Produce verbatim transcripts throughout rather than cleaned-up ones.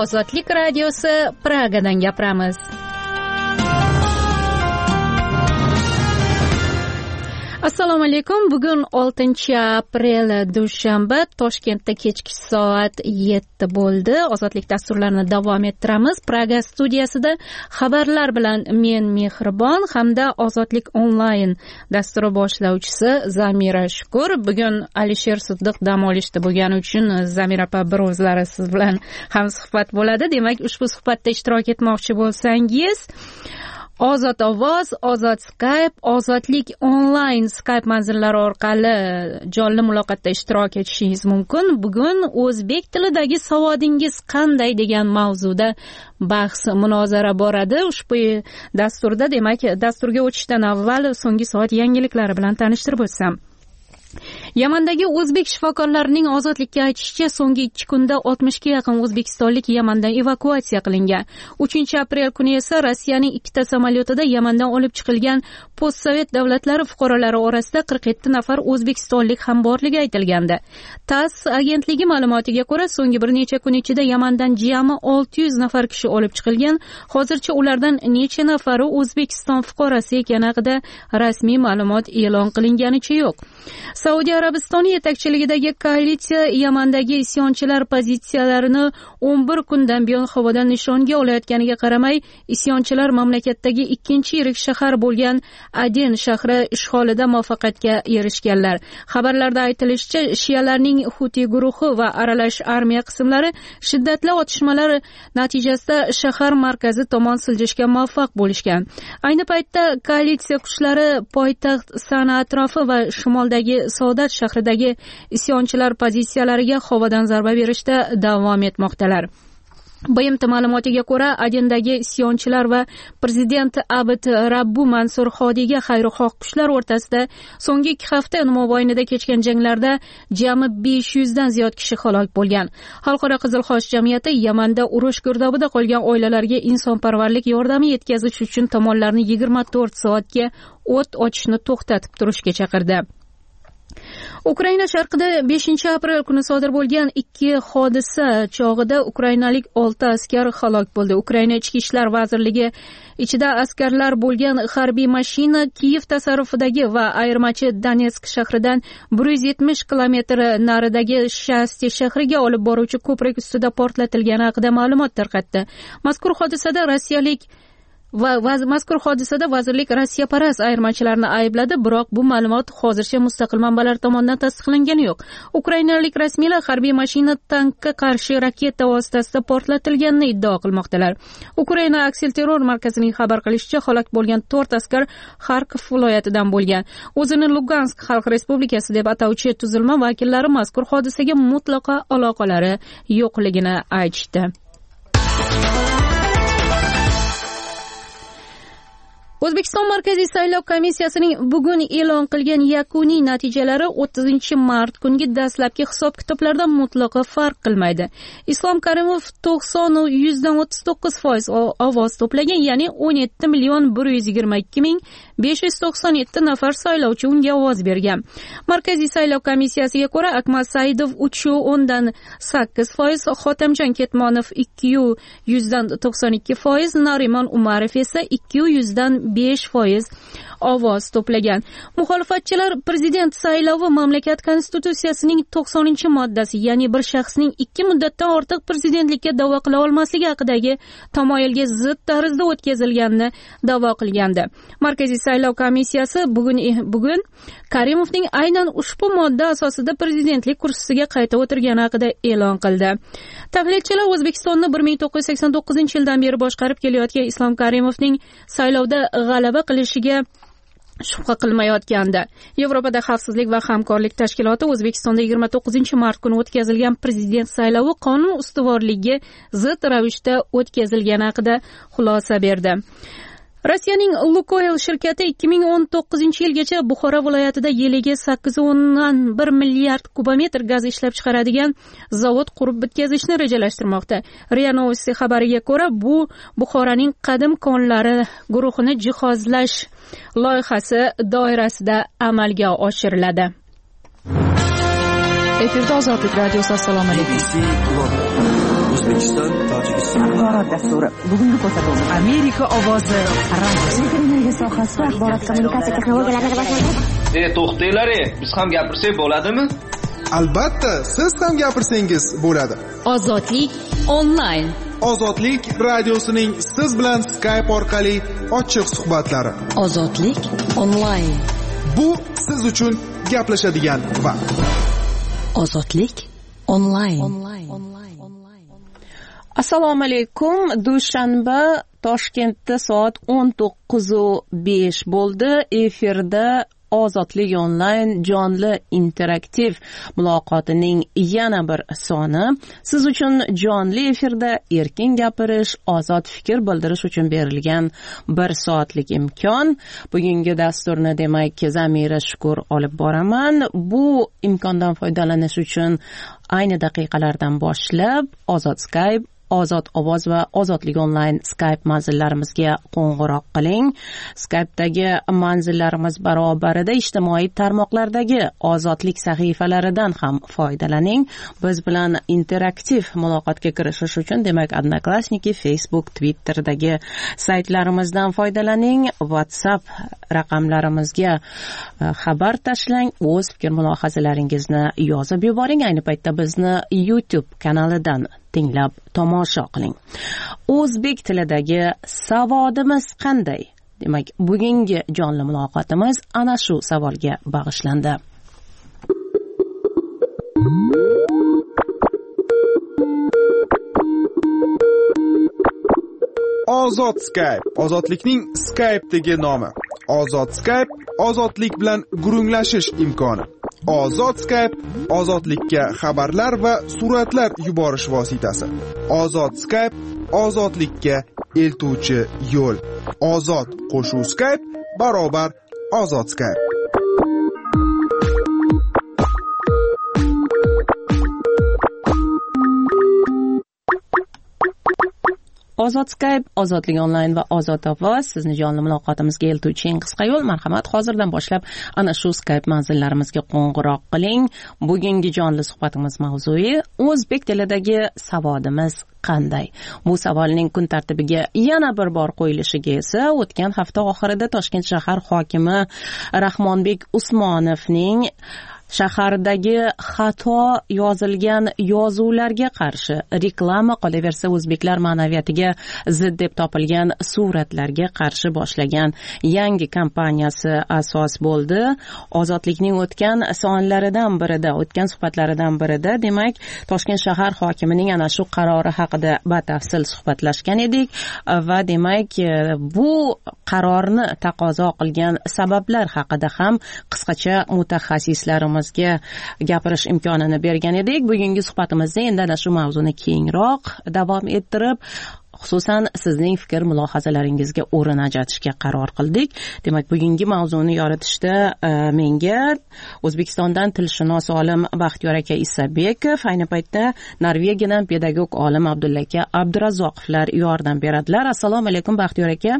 Ozodlik radiosi, Pragadan gapiramiz. Assalomu alaykum. Bugun oltinchi aprel dushanba, Toshkentda kechki soat yetti bo'ldi. Ozodlik dasturlarini davom ettiramiz. Praga studiyasida xabarlar bilan men Mehribon hamda Ozodlik onlayn dasturi boshlovchisi Zamira Shukur. Bugun Alisher Siddiq dam olishda bo'lgani uchun Zamira opa bir o'zlari siz bilan ham suhbat bo'ladi. Demak, ushbu suhbatda ishtirok etmoqchi bo'lsangiz, Ozod ovoz, Ozod Skype, Ozodlik onlayn Skype manzillari orqali jonli muloqotda ishtirok etishingiz mumkin. Bugun o'zbek tilidagi savodingiz qanday degan mavzuda bahs munozara boradi. Ushbu dasturda, demak, dasturga o'tishdan avval so'nggi soat yangiliklari bilan tanishtirib o'tsam. Yamandagi o'zbek shifokorlarining ozodlikka aytishicha, so'nggi ikki kunda oltmishga yaqin o'zbekistonlik Yamandan evakuatsiya qilingan. uchinchi aprel kuni esa Rossiyaning ikkita samolyotida Yamandan olib chiqilgan postsovet davlatlari fuqarolari orasida qirq yetti nafar o'zbekistonlik ham borligi aytilgandi. TASS agentligi ma'lumotiga ko'ra, so'nggi bir necha kun ichida Yamandan jami olti yuz nafar kishi olib chiqilgan. Hozircha ulardan necha nafari O'zbekiston fuqarosi ekani haqida rasmiy ma'lumot e'lon qilinganicha yo'q. Saudiya Arabistoni yetakchiligidagi koalitsiya Yamandagi isyonchilar pozitsiyalarini o'n bir kundan buyon havodan nishonga olayotganiga qaramay, isyonchilar mamlakatdagi ikkinchi yirik shahar bo'lgan Aden shahri ishg'olida muvaffaqiyatga erishganlar. Xabarlarda aytilishicha, shiyalarning Huti guruhi va aralash armiya qismlari shiddatli otishmalar natijasida shahar markazi tomon siljishga muvaffaq bo'lishgan. Ayni paytda koalitsiya kuchlari poytaxt Sana atrofi va shimoldagi Saudat shahridagi isyonchilar pozitsiyalariga havodan zarba berishda davom etmoqdalar. B M T ma'lumotiga ko'ra, Adendagi isyonchilar va prezident Abd Rabbu Mansur Hodiga xayrixoh kuchlar o'rtasida so'nggi ikki hafta mobaynida kechgan janglarda jami besh yuz dan ziyod kishi halok bo'lgan. Xalqaro Qizil Xoch jamiyati Yamanda urush girdobida qolgan oilalarga insonparvarlik yordami yetkazish uchun tomonlarni yigirma to'rt soatga o't ochishni to'xtatib turishga chaqirdi. Ukraina sharqida beshinchi aprel kuni sodir bo'lgan ikki hodisa chog'ida ukrainalik olti askar halok bo'ldi. Ukraina Ichki ishlar vazirligi ichida askarlar bo'lgan harbiy mashina Kiyev tasarrufidagi va ayirmachi Donetsk shahridan bir yuz yetmish kilometr naridagi Shasti shahriga olib boruvchi ko'prik ustida portlatilgani haqida ma'lumot tarqatdi. Mazkur hodisada rossiyalik Va mazkur hodisada vazirlik Rossiya parast ayirmachilarni aybladi, biroq bu ma'lumot hozircha mustaqil manbalar tomonidan tasdiqlangani yo'q. Ukrainalik rasmiylar harbiy mashina tankka qarshi raketa vositasida portlatilganini iddao qilmoqdalar. Ukraina aksilterror markazining xabar qilishicha, halok bo'lgan to'rt askar Xarkov viloyatidan bo'lgan. O'zini Lugansk Xalq Respublikasi deb atovchi tuzilma vakillari mazkur hodisaga mutlaqo aloqalari yo'qligini aytishdi. O'zbekiston Markaziy saylov komissiyasining bugun e'lon qilgan yakuniy natijalari o'ttizinchi mart kungi dastlabki hisob-kitoblardan mutlaqo farq qilmaydi. Islom Karimov to'qson yuzdan o'ttiz to'qqiz foiz ovoz to'plagan, ya'ni o'n yetti million bir yuz yigirma ikki ming besh yuz to'qson yetti nafar saylovchi unga ovoz bergan. Markaziy saylov komissiyasiga ko'ra, Akmal Saidov uch o'ndan sakkiz foiz, Xotamjon Ketmonov ikki yuzdan to'qson ikki foiz, Narimon Umarov esa ikki yuzdan besh foiz ovoz to'plagan. Muxolifatchilar prezident saylovi mamlakat konstitutsiyasining to'qsoninchi moddasi, ya'ni bir shaxsning ikki muddatdan ortiq prezidentlikka da'vo qila olmasligi haqidagi tamoyilga zid tarzda o'tkazilganini da'vo qilgandi. Markaziy saylov komissiyasi bugun bugun Karimovning aynan ushbu modda asosida prezidentlik kursisiga qayta o'tirgani haqida e'lon qildi. Tahlilchilar O'zbekistonni bir ming to'qqiz yuz sakson to'qqizinchi yildan beri boshqarib kelayotgan Islom Karimovning saylovda g'alaba qilishiga shubha qilmayotgandi. Yevropada xavfsizlik va hamkorlik tashkiloti O'zbekistonda yigirma to'qqizinchi mart kuni o'tkazilgan prezident saylovi qonun ustuvorligiga zid ravishda o'tkazilgani haqida xulosa berdi. Rossiyaning Lukoil shirkati ikki ming o'n to'qqizinchi yilgacha Buxoro viloyatida yiliga sakkiz o'ndan bir milliard kubometr gaz ishlab chiqaradigan zavod qurib bitkazishni rejalashtirmoqda. RIA Novosti xabariga ko'ra, bu Buxoroning qadim konlari guruhini jihozlash loyihasi doirasida amalga oshiriladi. Efirda Ozodlik radiosi. Assalomu alaykum. O'zbekiston, Tojikiston. Axborot dasturi. Bugungi ko'rsatuvimiz Amerika ovozi radio. Energiya sohasida axborot kommunikatsiya texnologiyalarini rivojlantirish. E, to'xtanglar, biz ham gapirsak bo'ladimi? Albatta, siz ham gapirsangiz bo'ladi. Ozodlik onlayn. Ozodlik radiosining siz bilan Skype orqali ochiq suhbatlari. Ozodlik onlayn. Bu siz uchun gaplashadigan vaqt. Ozodlik onlayn. Assalomu alaykum. Dushanba Toshkentda soat o'n to'qqiz besh bo'ldi. Efirda Ozodlik onlayn jonli interaktiv muloqotining yana bir soni. Siz uchun jonli efirda erkin gapirish, ozod fikr bildirish uchun berilgan bir soatlik imkon. Bugungi dasturni demak Zamira Shukur olib boraman. Bu imkondan foydalanish uchun ayni daqiqalardan boshlab Ozod Skype, Ozod ovoz va Ozodlik onlayn Skype manzillarimizga qo'ng'iroq qiling. Skype'dagi manzillarimiz barobarida ijtimoiy tarmoqlardagi Ozodlik sahifalaridan ham foydalaning. Biz bilan interaktiv muloqotga kirishish uchun demak Odnoklassniki, Facebook, Twitter'dagi saytlarimizdan foydalaning. WhatsApp raqamlarimizga xabar tashlang, o'z fikr mulohazalaringizni yozib yuboring. Ayni paytda bizni YouTube kanalidan tinglab tomosha qiling. O'zbek tilidagi savodimiz qanday? Demak, bugungi jonli muloqotimiz ana shu savolga bag'ishlandi. Ozod Skype, ozodlikning Skype'dagi nomi. Ozod Skype, ozodlik bilan gurunglashish imkoni. Ozod Skype, ozodlikka xabarlar va suratlar yuborish vositasi. Ozod Skype, ozodlikka eltuvchi yo'l. Ozod qo'shuv Skype barobar Ozod Skype. Ozod Skype, Ozodlik onlayn va Ozod ovoz sizni jonli muloqotimizga eltuvchi eng qisqa yo'l. Marhamat, hozirdan boshlab ana shu Skype manzillarimizga qo'ng'iroq qiling. Bugungi jonli suhbatimiz mavzui o'zbek tilidagi savodimiz qanday? Bu savolning kun tartibiga yana bir bor qo'yilishiga esa o'tgan hafta oxirida Toshkent shahar hokimi Rahmonbek Usmonovning shahardagi xato yozilgan yozuvlarga qarshi reklama qolaversa o'zbeklar ma'naviyatiga zid deb topilgan suratlarga qarshi boshlagan yangi kampaniyasi asos bo'ldi. Ozodlikning o'tgan sonlaridan birida, o'tgan suhbatlaridan birida demak Toshkent shahar hokimining ana shu qarori haqida batafsil suhbatlashgan edik va demak bu qarorni taqozo qilgan sabablar haqida ham qisqacha mutaxassislarimiz gapirish imkonini bergan edik. Bugungi suhbatimizda endi ana shu mavzuni kengroq davom ettirib, xususan sizning fikr mulohazalaringizga o'rin ajratishga qaror qildik. Demak, bugungi mavzuni yoritishda e, menga O'zbekistondan tilshunos olim Baxtiyor aka Isabekov, ayni paytda Norvegiyadan pedagog olim Abdulla aka Abdurazzoqovlar yordam beradilar. Assalomu alaykum Baxtiyor aka.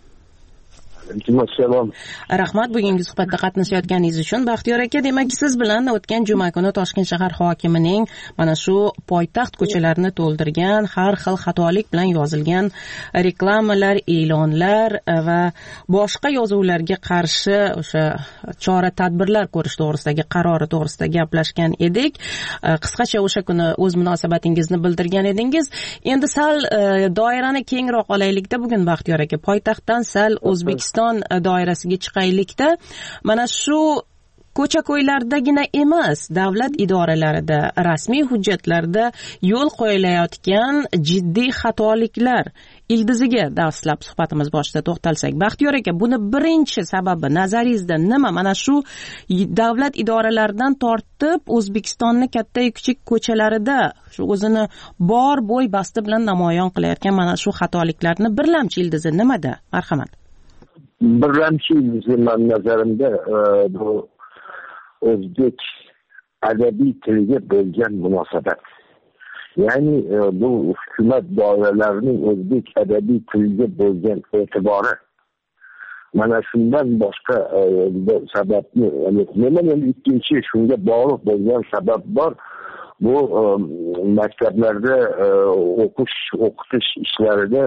Assalom. Rahmat bugungi suhbatda qatnashayotganingiz uchun. Baxtiyor aka, demak siz bilan o'tgan juma kuni Toshkent shahar hokimining mana shu poytaxt ko'chalarini to'ldirgan har xil xatolik bilan yozilgan reklamalar, e'lonlar va boshqa yozuvlarga qarshi o'sha chora-tadbirlar ko'rish to'g'risidagi qarori to'g'risida gaplashgan edik. Qisqacha o'sha kuni o'z munosabatingizni bildirgan edingiz. Endi sal doirani kengroq olaylikda bugun Baxtiyor aka, poytaxtdan sal O'zbekiston doirasiga chiqaylikda. Mana shu ko'cha-ko'ylardagina emas, davlat idoralarida, rasmiy hujjatlarda yo'l qo'yilayotgan jiddiy xatoliklar ildiziga dastlab suhbatimiz boshida to'xtalsak. Baxtiyor aka, buni birinchi sababi nazaringizda nima? Mana shu davlat idoralaridan tortib O'zbekistonning katta kichik ko'chalarida shu o'zini bor bo'y basti bilan namoyon qilayotgan mana shu xatoliklarni birlamchi ildizi nimada? Marhamat. Birlamchi ildizi men nazarimda bu o'zbek adabiy tiliga bo'lgan munosabat. Ya'ni bu hukumat doiralarining o'zbek adabiy tiliga bo'lgan e'tibori. Mana shundan boshqa sababni, men endi ikkinchi shunga bog'liq bo'lgan sabab bor. bu maktablarda o'qish o'qitish ishlarida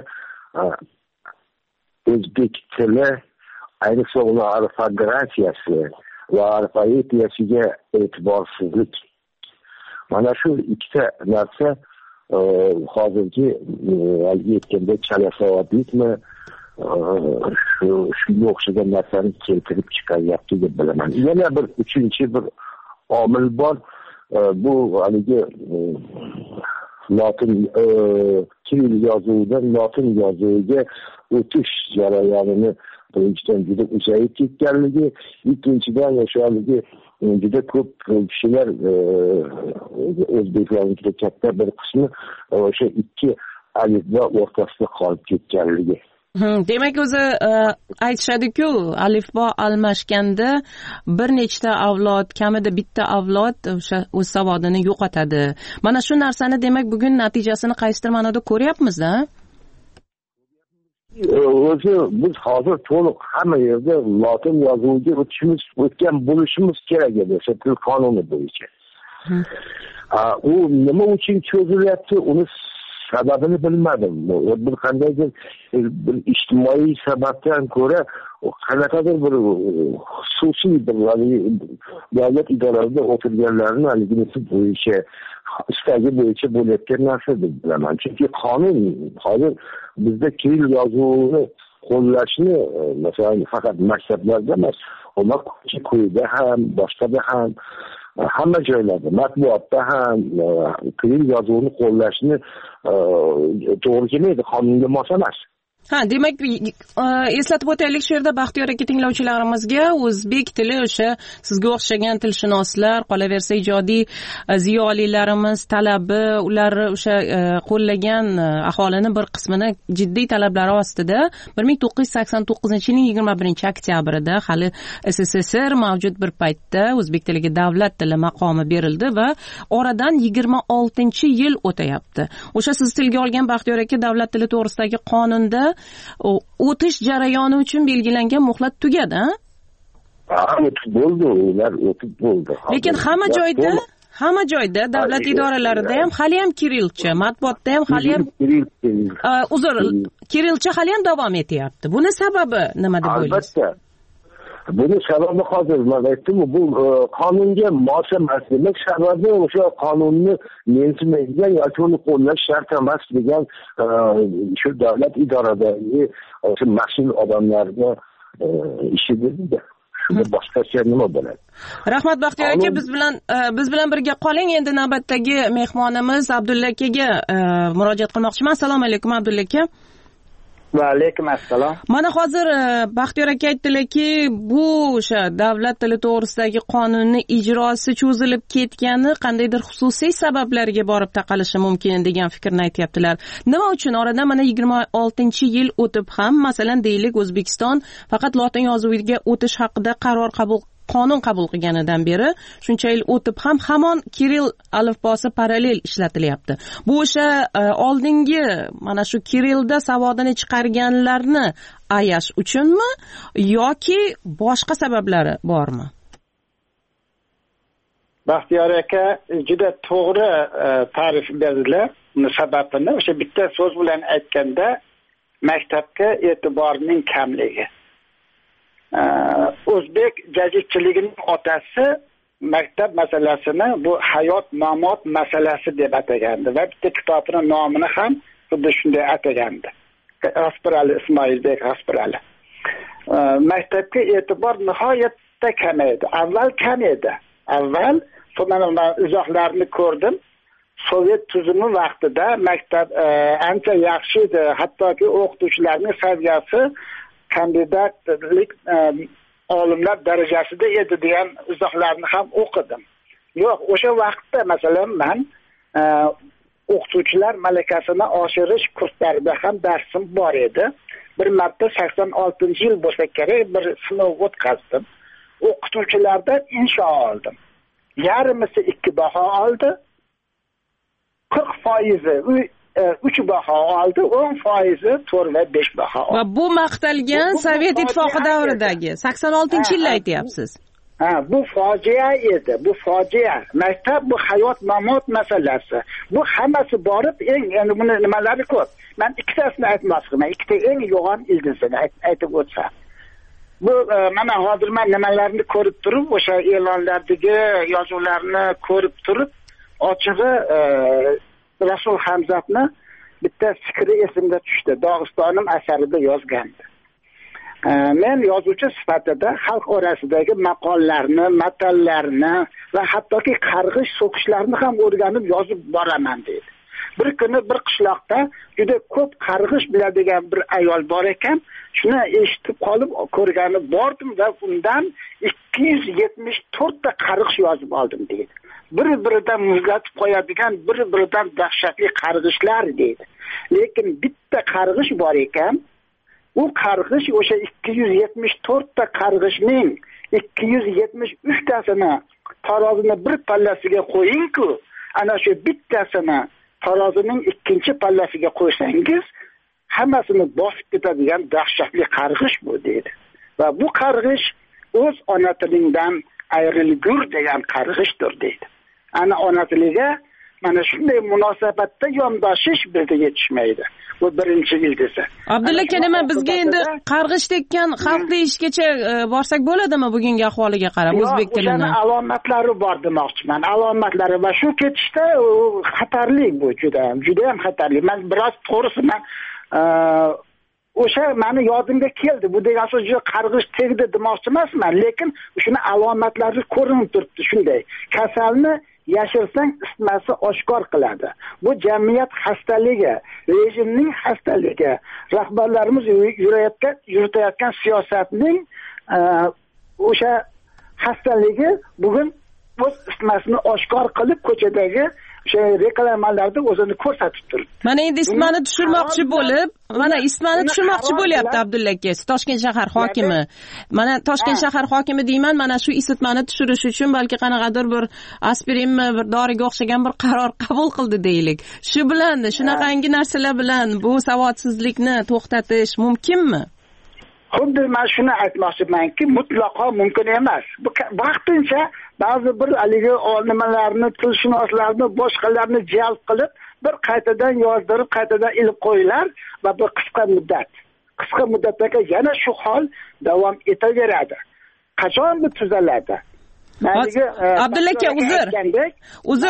o'zbek tili, ayniqsa uni ortografiyasi va orfoepiyasiga e'tiborsizlik. Mana shu ikkita narsa hozirgi aytganda chala savodlikmi shu shunga o'xshagan narsani keltirib chiqaryapti deb bilaman. Yana bir uchinchi bir omil bor. Bu haligi lotin kiril yozuvidan lotin yozuviga o'tish jarayonini birinchidan juda uzayib ketganligi, ikkinchidan o'sha haligi juda ko'p kishilar o'zbeklarning juda katta bir qismi o'sha ikki alifbo o'rtasida qolib ketganligi. Demak, o'zi aytishadi-ku, alifbo almashganda bir nechta avlod, kamida bitta avlod o'sha o'z savodini yo'qotadi. Mana shu narsani demak bugun natijasini qaysidir ma'noda ko'ryapmiz-da. O'zi biz hozir to'liq hamma yerda lotin yozuviga o'tishimiz, o'tgan bo'lishimiz kerak edi o'sha til qonuni bo'yicha. U nima uchun cho'zilyapti, uni sababini bilmadim. Bir qandaydir bir ijtimoiy sababdan ko'ra qanaqadir bir xususiy bir davlat idoralarida o'tirganlarni haligisi bo'yicha istagi bo'yicha bo'layotgan narsa deb bilaman. Chunki qonun hozir bizda kiril yozuvini qo'llashni masalan faqat maktablarda emas, uni ko'yda ham, boshqada ham, hamma joylarda, matbuotda ham kiril yozuvini qo'llashni to'g'ri kelmaydi, qonunga mos emas. Ha, demak, eslatib o'taylik shu yerda Baxtiyor aka tinglovchilarimizga o'zbek tili o'sha sizga o'xshagan tilshunoslar, qolaversa ijodiy ziyolilarimiz talabi, ular o'sha qo'llagan aholini bir qismini jiddiy talablari ostida bir ming to'qqiz yuz sakson to'qqizinchi yilning yigirma birinchi oktyabrida hali S S S R mavjud bir paytda o'zbek tiliga davlat tili maqomi berildi va oradan yigirma oltinchi yil o'tayapti. O'sha siz tilga olgan Baxtiyor aka davlat tili to'g'risidagi qonunda o'tish jarayoni uchun belgilangan muhlat tugadi, ha? Ha, o'tib bo'ldi, ular o'tib bo'ldi. Lekin hamma joyda, hamma joyda davlat idoralarida ham hali ham kirilcha, matbuotda ham hali ham uzr, kirilcha hali ham davom etyapti. Buni sababi nima deb o'ylaysiz? Albatta. Buni sababi hozir men aytdim, bu qonunga mos emas. Demak, sababi o'sha qonunni mensimaydigan yoki uni qo'llash shart emas degan shu davlat idoradagi o'sha mas'ul odamlarga ishi bo'ldi. Shunda boshqacha nima bo'ladi? Rahmat Baxtiyor aka, biz bilan biz bilan birga qoling. Endi navbatdagi mehmonimiz Abdulla akaga murojaat qilmoqchiman. Assalomu alaykum Abdulla aka. Va alaykum assalom. Mana hozir Baxtiyor aka aytdilarki, bu o'sha davlat tili to'g'risidagi qonunning ijrosi cho'zilib ketgani qandaydir xususiy sabablarga borib taqalishi mumkin degan fikrni aytyaptilar. Nima uchun oradan mana yigirma oltinchi yil o'tib ham, masalan, deylik, O'zbekiston faqat lotin yozuviga o'tish haqida qaror qabul qonun qabul qilganidan beri shuncha yil o'tib ham hamon kiril alifbosi parallel ishlatilyapti. Bu o'sha oldingi mana shu kirilda savodini chiqarganlarni ayash uchunmi yoki boshqa sabablari bormi? Baxtiyor aka juda to'g'ri ta'rif berdilar uni sababini. O'sha bitta so'z bilan aytganda maktabga e'tiborning kamligi. O'zbek jazirchiligining otasi maktab masalasini bu hayot mamot masalasi deb atagandi va bitta kitobining nomini ham xuddi shunday atagandi. G'asparali, Ismoilbek G'asparali. Maktabga e'tibor nihoyatda kam edi. Avval kam edi. Avval men izohlarni ko'rdim. Sovet tuzumi vaqtida maktab ancha yaxshi edi. Hattoki o'qituvchilarning saviyasi kandidatlik olimlar darajasida edi degan izohlarni ham o'qidim. Yo'q, o'sha vaqtda masalan men o'qituvchilar malakasini oshirish kurslarida ham darsim bor edi. Bir marta sakson oltinchi yil bo'lsa kerak bir sinov o'tkazdim. O'qituvchilardan insho oldim. Yarmisi ikki baho oldi. qirq foizi uch baho oldi, o'n foizi to'rt va besh baho oldi. Va bu maqtalgan Sovet ittifoqi davridagi sakson oltinchi yilda aytyapsiz. ha bu fojia edi, bu fojia. Maktab bu hayot mamot masalasi. Bu hammasi borib eng endi buni nimalari ko'p. Men ikkitasini aytmoqchiman. Ikkita eng yo'g'on ildizini aytib o'tsam. Bu mana hozir men nimalarni ko'rib turib, o'sha e'lonlardagi yozuvlarni ko'rib turib, ochig'i Rasul Hamzatni bitta fikri esimga tushdi. Dog'istonim asarida yozgandi. Men yozuvchi sifatida xalq orasidagi maqollarni, matallarni va hattoki qarg'ish so'kishlarni ham o'rganib yozib boraman dedi. Bir kuni bir qishloqda juda ko'p qarg'ish biladigan bir ayol bor ekan, shuni eshitib qolib ko'rgani bordim va undan ikki yuz yetmish to'rt ta qarg'ish yozib oldim dedi. Bir-biridan muzlatib qo'yadigan, bir-biridan dahshatli qarg'ishlar dedi. Lekin bitta qarg'ish bor ekan, u qarg'ish o'sha ikki yuz yetmish to'rt ta qarg'ishning ikki yuz yetmish uch tasini tarozini bir pallasiga qo'ying-ku, ana shu bittasini tarozining ikkinchi pallasiga qo'ysangiz, hammasini bosib ketadigan dahshatli qarg'ish bu dedi. Va bu qarg'ish o'z ona tilingdan ayrilgur degan qarg'ishdir dedi. Ana ona tiliga mana shunday munosabatda yondashish bizga yetishmaydi. Bu birinchi ildizi. Abdulla aka, nima bizga endi qarg'ish tekkan xalq deyishgacha borsak bo'ladimi bugungi ahvoliga qarab o'zbek tilini? Yo'q, alomatlari bor demoqchiman. Alomatlari va shu ketishda xatarli bu, juda ham, juda ham xatarli. Men biroz to'g'risi men o'sha meni yodimga keldi. Bu degan so'z juda qarg'ish tegdi demoqchi emasman, lekin shuni alomatlari ko'rinib turibdi shunday. Kasalni yashirsang isitmasi oshkor qiladi. Bu jamiyat xastaligi, rejimning xastaligi, rahbarlarimiz yurayotgan yuritayotgan siyosatning o'sha xastaligi bugun o'z isitmasini oshkor qilib ko'chadagi o'sha reklamalarda o'zini ko'rsatib turibdi. Mana endi isitmani tushirmoqchi bo'lib, mana isitmani tushirmoqchi bo'lyapti Abdulla aka, Toshkent shahar hokimi. Mana Toshkent shahar hokimi deyman, mana shu isitmani tushirish uchun balki qanaqadir bir aspirinmi, bir doriga o'xshagan bir qaror qabul qildi deylik. Shu bilan, shunaqangi narsalar bilan bu savodsizlikni to'xtatish mumkinmi? Xuddi men shuni aytmoqchimanki, mutlaqo mumkin emas. Bu vaqtincha ba'zi bir haligi nimalarni, tilshunoslarni, boshqalarni jalb qilib, bir qaytadan yozdirib, qaytadan ilib qo'yinglar va bir qisqa muddat. Qisqa muddatda yana shu hol davom etaveradi. Qachon bu tuzaladi? Abdulla aka, uzr. Uzr.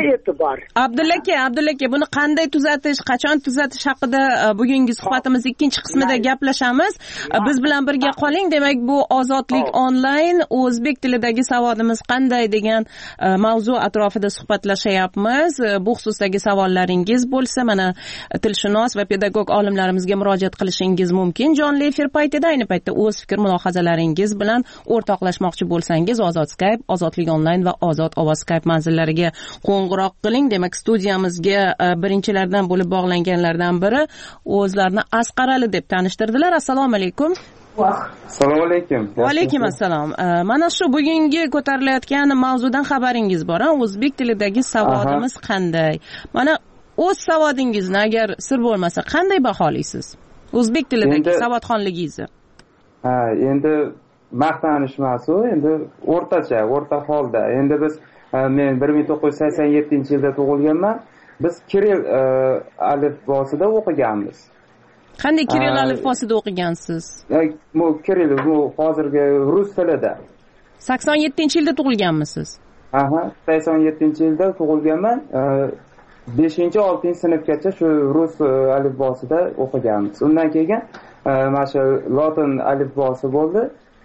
Abdulla aka, Abdulla aka, buni qanday tuzatish, qachon tuzatish haqida bugungi suhbatimiz ikkinchi qismida gaplashamiz. Biz bilan birga qoling. Demak, bu Ozodlik onlayn o'zbek tilidagi savodimiz qanday degan mavzu atrofida suhbatlashayapmiz. Bu xususdagi savollaringiz bo'lsa, mana tilshunos va pedagog olimlarimizga murojaat qilishingiz mumkin. Jonli efir paytida ayni paytda o'z fikr mulohazalaringiz bilan o'rtoqlashmoqchi bo'lsangiz, Ozod Skype, Ozodlik onlayn va Ozod ovoz Skype manzillariga qo'ng'iroq qiling. Demak, studiyamizga birinchilardan bo'lib bog'langanlardan biri o'zlarini Asqar Ali deb tanishtirdilar. Assalomu alaykum. Assalomu alaykum. Va alaykum assalom. Mana shu bugungi ko'tarilayotgan mavzudan xabaringiz bor, o'zbek tilidagi savodimiz qanday? Mana o'z savodingizni agar sir bo'lmasa qanday baholaysiz? O'zbek tilidagi savodxonligingizni. Ha, endi maqtanish emas u, endi o'rtacha, o'rta holda. Endi biz men bir ming to'qqiz yuz sakson yettinchi yilda tug'ilganman. Biz Kiril alifbosida o'qiganmiz. Qanday Kiril alifbosida o'qigansiz? Bu Kiril, bu hozirgi rus tilida. sakson yettinchi yilda tug'ilganmisiz? Aha, sakson yettinchi yilda tug'ilganman. beshinchi oltinchi sinfgacha shu rus alifbosida o'qiganmiz. Undan keyin mana shu lotin alifbosi bo'ldi.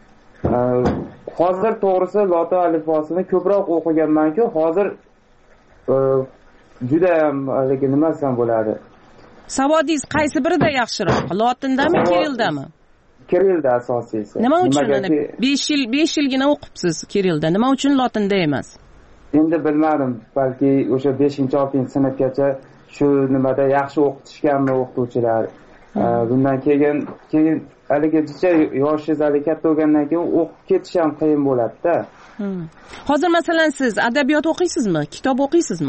Hozir to'g'risi lotin alifbosini ko'proq o'qiganman-ku, hozir juda ham lekin nima desam bo'ladi? Savodingiz qaysi birida yaxshiroq? Lotindami, Kirildami? Kirilda asosiysi. Nima uchun besh yil besh yilgina o'qibsiz Kirilda? Nima uchun lotinda emas? Endi bilmadim, balki o'sha beshinchi oltinchi sinfgacha shu nimada yaxshi o'qitishganmi o'qituvchilar. Bundan keyin keyin haligacha yoshingiz hali katta bo'lgandan keyin o'qib ketish ham qiyin bo'ladi-da. Hozir masalan siz adabiyot o'qiysizmi? Kitob o'qiysizmi?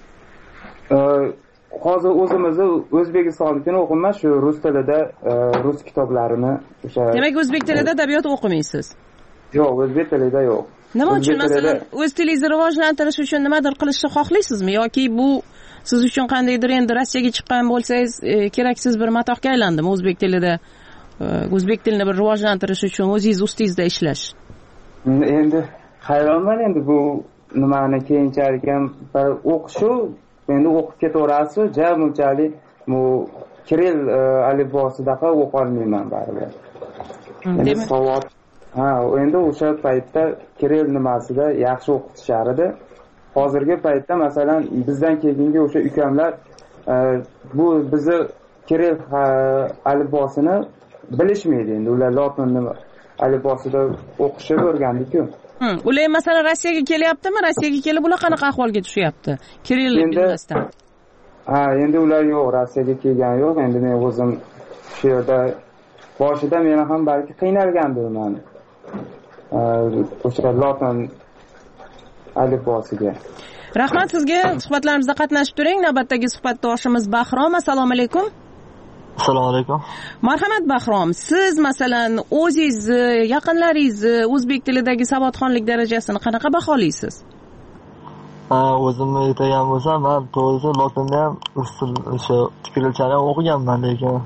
Hozir o'zimizni O'zbekistonnikini o'qiman, shu rus tilida rus kitoblarini o'sha. Demak, o'zbek tilida adabiyot o'qimaysiz? Yo'q, o'zbek tilida yo'q. Nima uchun masalan o'z tilingizni rivojlantirish uchun nimadir qilishni xohlaysizmi yoki bu siz uchun qandaydir endi Rossiyaga chiqqan bo'lsangiz keraksiz bir matohga aylandimi o'zbek tilida o'zbek tilini bir rivojlantirish uchun o'zingiz ustingizda ishlash? Endi hayronman endi bu nimani keyinchalik ham o'qishu endi o'qib ketaverasiz, ja bunchalik bu Kiril alifbosidaqa o'qolmayman baribir. Endi savod ha, endi o'sha paytda Kiril nimasida yaxshi o'qitishar edi. Hozirgi paytda masalan bizdan keyingi o'sha ukamlar bu bizni Kiril alifbosini bilishmaydi. Endi ular lotin alifbosida o'qishni o'rgandik-ku. Hmm, ular masalan Rossiyaga kelyaptimi? Rossiyaga kelib ular qanaqa ahvolga tushyapti? Kiril bilmasdan. Ha, endi ular yo'q, Rossiyaga kelgani yo'q. Endi men o'zim shu yerda boshida meni ham balki qiynalgandim. O'sha lotin alifbosiga. Rahmat sizga, suhbatlarimizda qatnashib turing. Navbatdagi suhbatdoshimiz Bahrom. Assalomu alaykum. Assalomu alaykum. Marhamat Bahrom, siz masalan o'zingizni, yaqinlaringizni o'zbek tilidagi savodxonlik darajasini qanaqa baholaysiz? Ha, o'zimni aytgan bo'lsam, men to'g'risi lotinda ham o'sha tikrilchani ham o'qiganman, lekin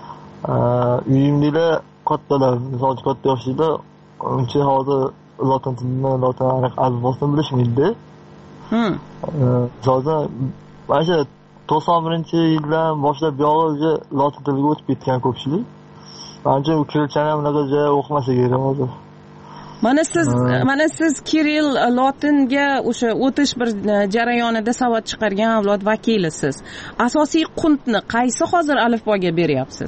uyimda kattalar, misol uchun katta yoshlarda uncha hozir lotin tilini, lotin alifbosini bilishmaydi. Hmm. Hozir mana to'qson birinchi yildan boshlab buyog'i lotin tiliga o'tib ketgan ko'pchilik. Menimcha u kirillchani ham unaqa joy o'qimasa kerak hozir. Mana siz, mana siz Kiril lotinga o'sha o'tish bir jarayonida savod chiqargan avlod vakilisiz. Asosiy quntni qaysi hozir alifboga beryapsiz?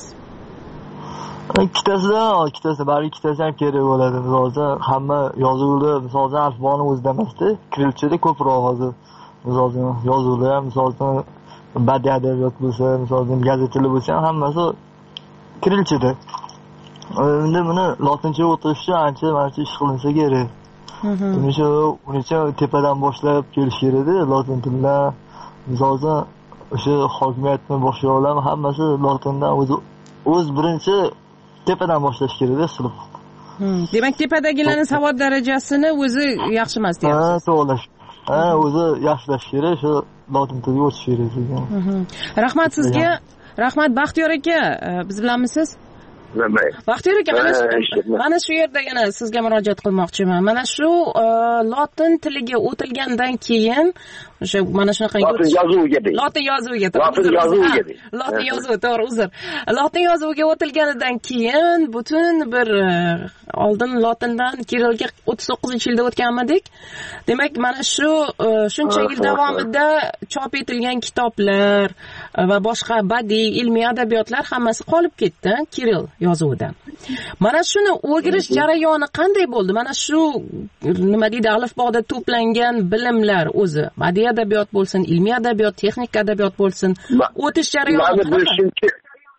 Ikkitasidan, ikkitasi, bari ikkitasi ham kerak bo'ladi. Hozir hamma yozuvli, masalan, alifboni o'zida emasda, kirillchada ko'proq hozir. Masalan, yozuvli ham, masalan, badiiy adabiyot bo'lsa, masalan, gazetalar bo'lsa ham hammasi kirillchada. Endi buni lotincha o'tirishda ancha mancha ish qilinsa kerak. Buni shu uncha tepadan boshlab kelish kerak edi, lotin tilidan. Masalan, o'sha hokimiyatni boshlovchilar hammasi lotindan o'zi o'z birinchi tepadan boshlash kerak-da, sinf. Demak, tepadagilarning savod darajasini o'zi yaxshi emas deyapsiz. Ha, to'g'ri. Ha, o'zi yaxshilash kerak, shu lotin tiliga o'tish kerak ekan. Rahmat sizga. Rahmat Baxtiyor aka, biz bilanmisiz? Baxtiyor aka, mana shu mana shu yerda yana sizga murojaat qilmoqchiman. Mana shu lotin tiliga o'tilgandan keyin o'sha mana shunaqa lotin yozuviga deydi. Lotin yozuviga, lotin yozuviga deydi. Lotin yozuvi, to'g'ri, uzr. Lotin yozuviga o'tilganidan keyin butun bir oldin lotindan Kirilga o'ttiz to'qqizinchi yilda o'tganmidik. Demak, mana shu shuncha yil davomida chop etilgan kitoblar va boshqa badiiy, ilmiy adabiyotlar hammasi qolib ketdi Kiril yozuvidan. Mana shuni o'girish jarayoni qanday bo'ldi? Mana shu nima deydi, alifboda to'plangan bilimlar o'zi, badiiy adabiyot bo'lsin, ilmiy adabiyot, texnik adabiyot bo'lsin, o'tish jarayoni meni bilishimcha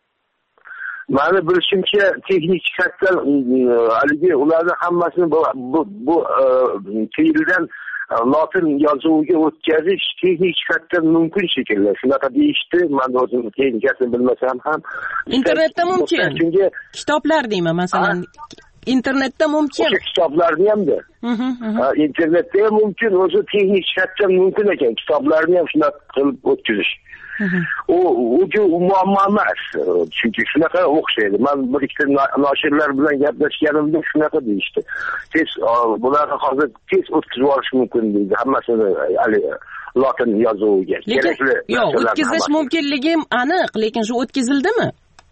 meni bilishimcha texnik jihatdan haligi ularni hammasini bu bu, bu Kirildan lotin yozuviga o'tkazish texnik jihatdan mumkin shekilli. Shunaqa deyishdi. Men o'zim texnikasini bilmasam ham internetda mumkin. Chunki kitoblar deyman, masalan, internetda mumkin. Kitoblarni hamda. Internetda ham mumkin, o'zi texnik jihatdan mumkin ekan. Kitoblarni ham shunaqa qilib o'tkazish. u u muammo emas, chunki shunaqa o'xshaydi. Men bir ikkita noshirlar bilan gaplashganimda shunaqa deyishdi. Tez bularni hozir tez o'tkazib yuborish mumkin deydi, hammasini lotin yozuviga. Kerakli yo'q, o'tkazish mumkinligi aniq, lekin shu o'tkazildimi?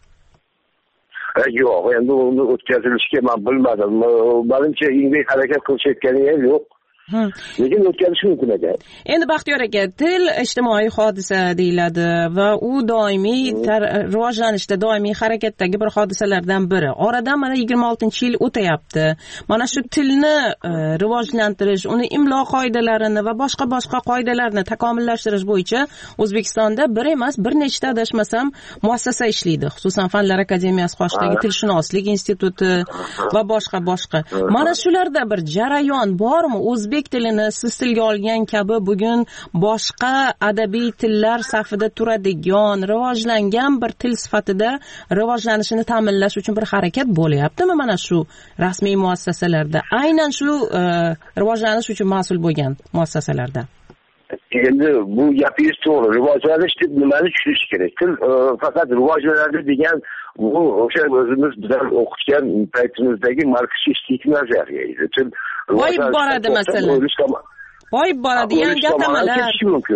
Yo'q, endi uni o'tkazilishiga men bilmadim. Menimcha inglik harakat qilishayotgani ham yo'q. Lekin o'tkazish mumkin ekan. Endi Baxtiyor aka, til ijtimoiy hodisa deyiladi va u doimiy rivojlanishda, doimiy harakatdagi bir hodisalardan biri. Oradan mana yigirma oltinchi yil o'tayapti. Mana shu tilni rivojlantirish, uni imlo qoidalarini va boshqa-boshqa qoidalarni takomillashtirish bo'yicha O'zbekistonda bir emas, bir nechta adashmasam muassasa ishlaydi. Xususan Fanlar akademiyasi qoshidagi Tilshunoslik instituti va boshqa-boshqa. Mana shularda bir jarayon bormi? O'zbek o'zbek tilini siz tilga olgan kabi bugun boshqa adabiy tillar safida turadigan, rivojlangan bir til sifatida rivojlanishini ta'minlash uchun bir harakat bo'lyaptimi mana shu rasmiy muassasalarda? Aynan shu e, rivojlanish uchun mas'ul bo'lgan muassasalarda. Endi bu gapingiz to'g'ri. Rivojlanish deb nimani tushunish kerak? Til e, faqat rivojlanadi degan bu o'sha o'zimiz bilan o'qitgan paytimizdagi marksistik nazariya edi. Til boyib boradi masalan. Boyib boradi yangi atamalar.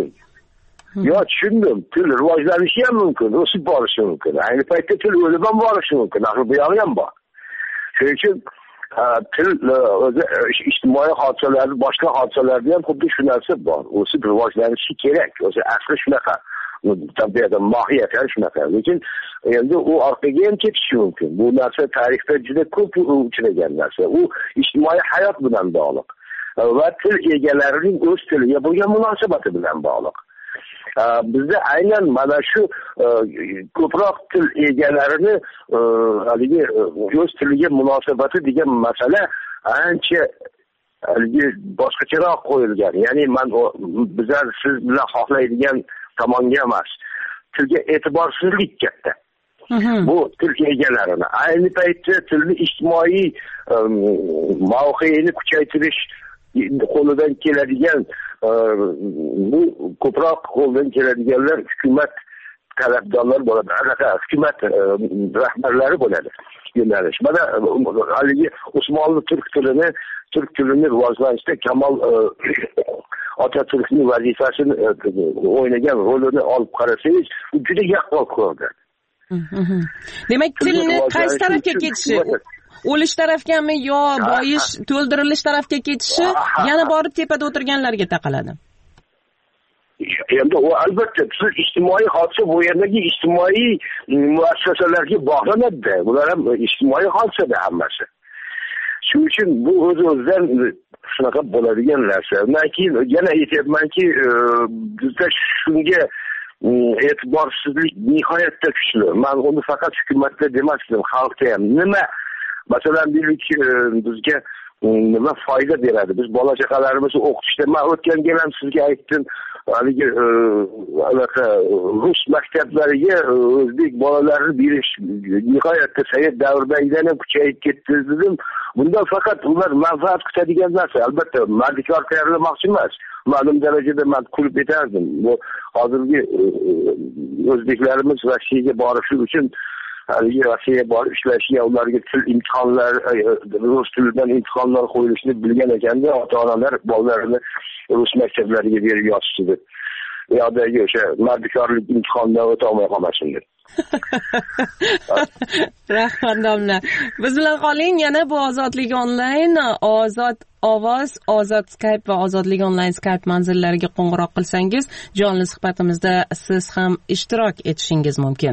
Yo, tushundim. Til rivojlanishi ham mumkin, o'sib borishi mumkin. Ayni paytda til o'lib ham borishi mumkin. Axir bu yog'i ham bor. Shuning uchun til o'zi ijtimoiy hodisalarda, boshqa hodisalarda ham xuddi shu narsa bor. O'sib rivojlanishi kerak. O'zi asli shunaqa. Tabiatan mohiyatan shunaqa. Lekin endi u orqaga ham ketishi mumkin. Bu narsa tarixda juda ko'p uchragan narsa. U ijtimoiy hayot bilan bog'liq va til egalarining o'z tiliga bo'lgan munosabati bilan bog'liq. Bizda aynan mana shu ko'proq til egalarini haligi o'z tiliga munosabati degan masala ancha haligi boshqacharoq qo'yilgan. Ya'ni men bizlar siz bilan xohlaydigan tomonga emas. Tilga e'tiborsizlik katta. Bu til egalarini ayni paytda tilni ijtimoiy mavqeini kuchaytirish qo'lidan keladigan bu ko'proq qo'ldan keladiganlar hukumat talabdorlar bo'ladi. Anaqa hukumat rahbarlari bo'ladi. Yo'nalish. Mana haligi Usmonli turk tilini turk tilini rivojlantirishda Kamol Otaturkning vazifasini o'ynagan rolini olib qarasangiz, u juda yaqqol ko'rdi. Demak, tilni qaysi tarafga ketishi? O'lish tarafgami yo boyish, to'ldirilish tarafga ketishi yana borib tepada o'tirganlarga taqaladi. Endi u albatta siz ijtimoiy hodisa bu yerdagi ijtimoiy muassasalarga bog'lanadi. Bular ham ijtimoiy hodisada hammasi. Shuning uchun bu o'z-o'zidan shunaqa bo'ladigan narsa. Undan keyin yana aytyapmanki, bizda shunga e'tiborsizlik nihoyatda kuchli. Men uni faqat hukumatda demasdim, xalqda ham. Nima masalan deylik bizga nima foyda beradi? Biz bola chaqalarimizni o'qitishda men o'tgan gal ham sizga aytdim, haligi anaqa rus maktablariga o'zbek bolalarini berish nihoyatda sovet davridan ham kuchayib ketdi dedim. Bundan faqat ular manfaat kutadigan narsa. Albatta, mardikor tayyorlamoqchi emas. Ma'lum darajada men kulib etardim. Bu hozirgi o'zbeklarimiz Rossiyaga borishi uchun haligi Rossiyaga borib ishlashiga ularga til imtihonlar, rus tilidan imtihonlar qo'yilishini bilgan ekanda, ota-onalar bolalarini rus maktablariga berib yozishdi. Yo'dagi o'sha mardikorlik imtihonidan o'ta olmay qolmasin deb. Rahmat domla. Biz bilan qoling, yana bu Ozodlik onlayn, Ozod ovoz, Ozod Skype va Ozodlik onlayn Skype manzillariga qo'ng'iroq qilsangiz, jonli suhbatimizda siz ham ishtirok etishingiz mumkin.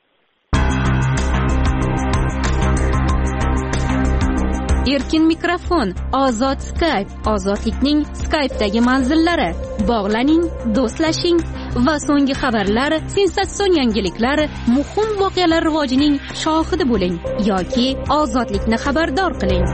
Erkin mikrofon, Ozod Skype, Ozodlikning Skype'dagi manzillari. Bog'laning, do'stlashing va so'nggi xabarlar, sensatsion yangiliklar, muhim voqealar rivojining shohidi bo'ling yoki Ozodlikni xabardor qiling.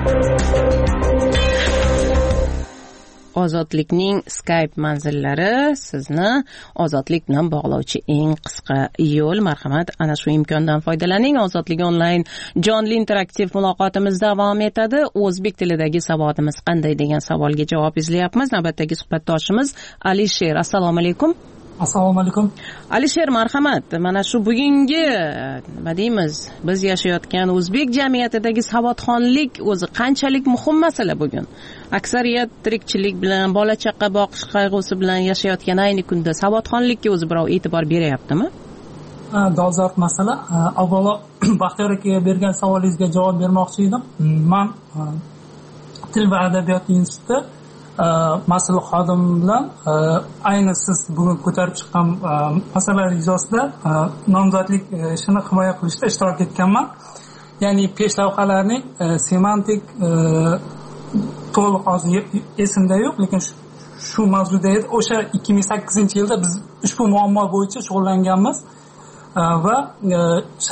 Ozodlikning Skype manzillari sizni ozodlik bilan bog'lovchi eng qisqa yo'l. Marhamat, ana shu imkondan foydalaning. Ozodlik onlayn jonli interaktiv muloqotimiz davom etadi. O'zbek tilidagi savodimiz qanday degan savolga javob izlayapmiz. Navbatdagi suhbatdoshimiz Alisher. Assalomu alaykum. Assalomu alaykum. Alisher, marhamat. Mana shu bugungi nima deymiz, biz yashayotgan o'zbek jamiyatidagi savodxonlik o'zi qanchalik muhim masala bugun? Aksariyat tirikchilik bilan, bola chaqa boqish qayg'usi bilan yashayotgan ayni kunda savodxonlikka o'zi birov e'tibor beryaptimi? Dolzarb masala. Avvalo Baxtiyor akaga bergan savolingizga javob bermoqchi edim. Men Til va adabiyot instituti mas'ul xodim bilan ayni siz bugun ko'tarib chiqqan masalalar yuzasidan nomzodlik ishini himoya qilishda ishtirok etganman. Ya'ni peshlavhalarning semantik to'liq hozir esimda yo'q, lekin shu mavzuda edi. O'sha ikki ming sakkizinchi yilda biz ushbu muammo bo'yicha shug'ullanganmiz va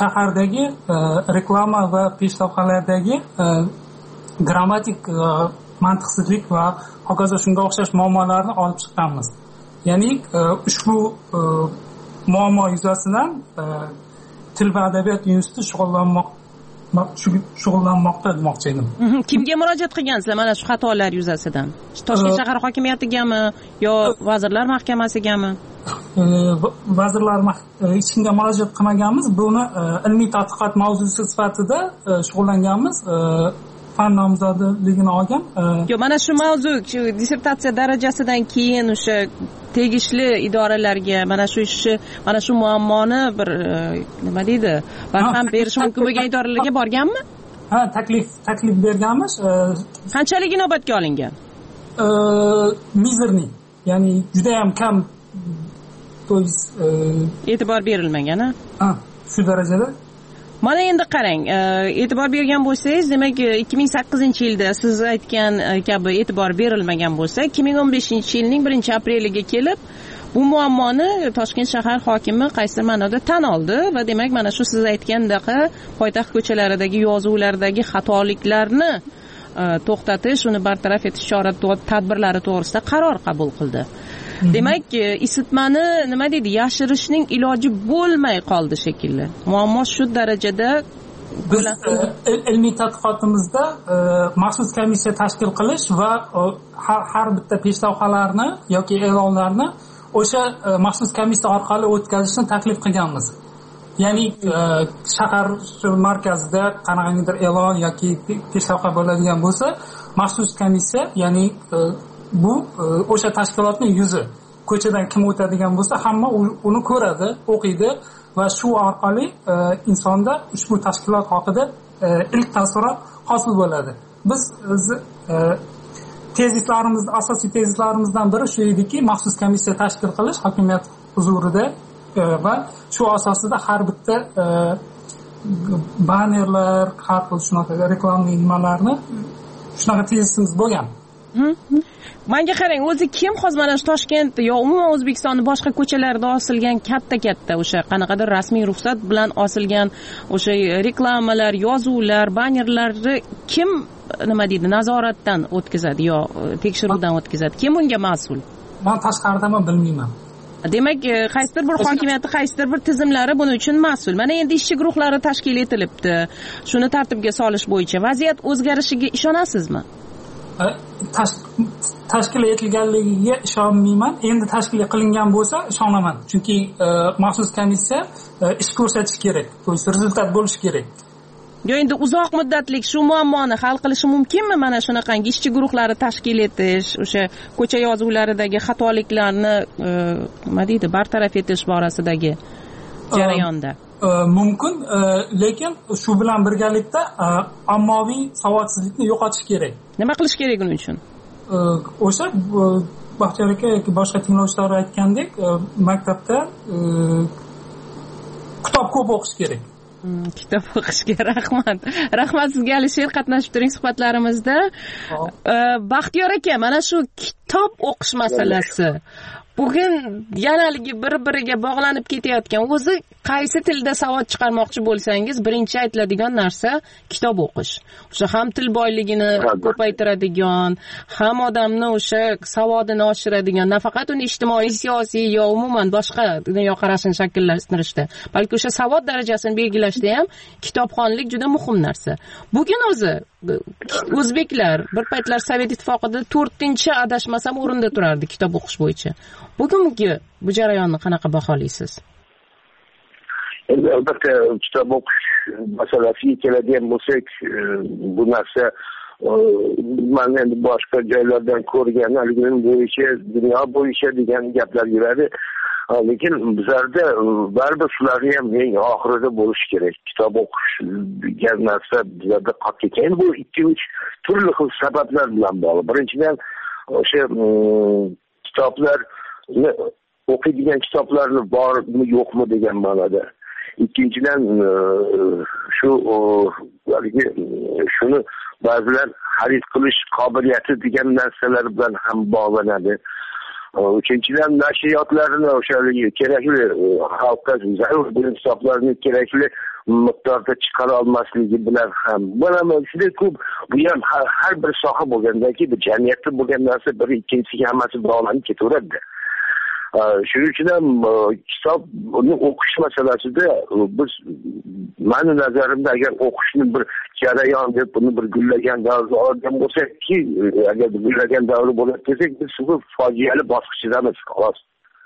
shahardagi reklama va peshlavhalardagi grammatik mantiqsizlik va hokazo shunga o'xshash muammolarni olib chiqqanmiz. Ya'ni ushbu muammo yuzasidan til va adabiyot instituti shug'ullanmoqda shug'ullanmoqda demoqchi edim. Kimga murojaat qilgansizlar mana shu xatolar yuzasidan? Toshkent shahar hokimiyatigami yo vazirlar mahkamasigami? Vazirlar hech kimga murojaat qilmaganmiz. Buni ilmiy tadqiqot mavzusi sifatida shug'ullanganmiz. Fan nomzodligini olgan. Yo, mana shu mavzu shu dissertatsiya darajasidan keyin o'sha tegishli idoralarga mana shu ishni, mana shu muammoni bir nima deydi, barham berish mumkin bo'lgan idoralarga borganmi? Ha, taklif taklif berganmiz. Qanchalik inobatga olingan? Mizerniy, ya'ni juda ham kam, to есть e'tibor berilmagan, ha? Ha, shu darajada. Mana endi qarang, e'tibor bergan bo'lsangiz, demak ikki ming sakkizinchi yilda siz aytgan kabi e'tibor berilmagan bo'lsa, ikki ming o'n beshinchi yilning birinchi apreliga kelib bu muammoni Toshkent shahar hokimi qaysi ma'noda tan oldi va demak mana shu siz aytgandaqa poytaxt ko'chalaridagi yozuvlardagi xatoliklarni to'xtatish, uni bartaraf etish chora-tadbirlari to'g'risida qaror qabul qildi. Demak, isitmani nima deydi, yashirishning iloji bo'lmay qoldi shekilli. Muammo shu darajada ilmiy tadqiqotimizda maxsus komissiya tashkil qilish va har bitta peshlavhalarni yoki e'lonlarni o'sha maxsus komissiya orqali o'tkazishni taklif qilganmiz. Ya'ni shahar markazida qanaqadir e'lon yoki peshlavha bo'ladigan bo'lsa, maxsus komissiya, ya'ni bu o'sha tashkilotning yuzi. Ko'chadan kim o'tadigan bo'lsa, hamma uni ko'radi, o'qiydi va shu orqali insonda ushbu tashkilot haqida ilk taassurot hosil bo'ladi. Biz tezislarimiz, asosiy tezislarimizdan biri shu ediki, maxsus komissiya tashkil qilish hokimiyat huzurida va shu asosida har bitta bannerlar, har xil shunaqa reklamli nimalarni shunaqa tezisimiz bo'lgan. Menga qarang, o'zi kim hozir mana shu Toshkent yo umuman O'zbekistonning boshqa ko'chalarida osilgan katta-katta o'sha qanaqadir rasmiy ruxsat bilan osilgan o'sha reklamalar, yozuvlar, bannerlarni kim nima deydi, nazoratdan o'tkazadi yo tekshiruvdan o'tkazadi? Kim bunga mas'ul? Men tashqaridaman, bilmayman. Demak, qaysidir bir hokimiyati, qaysidir bir tizimlari buning uchun mas'ul. Mana endi ishchi guruhlari tashkil etilibdi. Shuni tartibga solish bo'yicha vaziyat o'zgarishiga ishonasizmi? Tashkil etilganligiga ishonmayman. Endi tashkil qilingan bo'lsa ishonaman. Chunki maxsus komissiya ish ko'rsatish kerak, to есть rezultat bo'lishi kerak. Yo, endi uzoq muddatlik shu muammoni hal qilishi mumkinmi? Mana shunaqangi ishchi guruhlari tashkil etish, o'sha ko'cha yozuvlaridagi xatoliklarni nima deydi, bartaraf etish borasidagi jarayonda. Mumkin, lekin shu bilan birgalikda ommaviy savodsizlikni yo'qotish kerak. Nima qilish kerak uning uchun? O'sha Baxtiyor aka yoki boshqa tinglovchilar aytgandek, maktabda kitob ko'p o'qish kerak. Kitob o'qishga rahmat. Rahmat sizga, Alisher, qatnashib turing suhbatlarimizda. Baxtiyor aka, mana shu kitob o'qish masalasi bugun yanaligi bir-biriga bog'lanib ketayotgan. O'zi qaysi tilda savod chiqarmoqchi bo'lsangiz, birinchi aytiladigan narsa kitob o'qish. O'sha ham til boyligini ko'paytiradigan, ham odamni o'sha savodini oshiradigan, nafaqat uni ijtimoiy, siyosiy yo umuman boshqa dunyoqarashini shakllantirishda, balki o'sha savod darajasini belgilashda ham kitobxonlik juda muhim narsa. Bugun o'zi o'zbeklar bir paytlar Sovet ittifoqida to'rtinchi adashmasam o'rinda turardi kitob o'qish bo'yicha. Bugungi bu jarayonni qanaqa baholaysiz? Endi albatta kitob o'qish masalasiga keladigan bo'lsak, bu narsa man endi boshqa joylardan ko'rgan, haligi bo'yicha, dunyo bo'yicha degan gaplar yuradi. Lekin bizlarda baribir shularni ham eng oxirida bo'lishi kerak. Kitob o'qish degan narsa bizlarda qolib ketgan. Bu ikki uch turli xil sabablar bilan bog'liq. Birinchidan o'sha kitoblar o'qiydigan kitoblarni bormi yo'qmi degan ma'noda. Ikkinchidan shu haligi shuni ba'zilar xarid qilish qobiliyati degan narsalar bilan ham bog'lanadi. Uchinchidan nashriyotlarni o'sha kerakli xalqqa zarur bo'lgan kitoblarni kerakli miqdorda chiqara olmasligi bilan ham mana juda ko'p bu ham har, har bir soha bo'lgandaki bu jamiyatda bo'lgan narsa bir ikkinchisiga hammasi bog'lanib ketaveradi. Shuning uchun ham kitobni o'qish masalasida biz mani nazarimda agar o'qishni bir jarayon deb buni bir gullagan davrga olgan bo'lsakki, agar gullagan davr bo'lib desak biz shu fojiali bosqichidamiz xolos.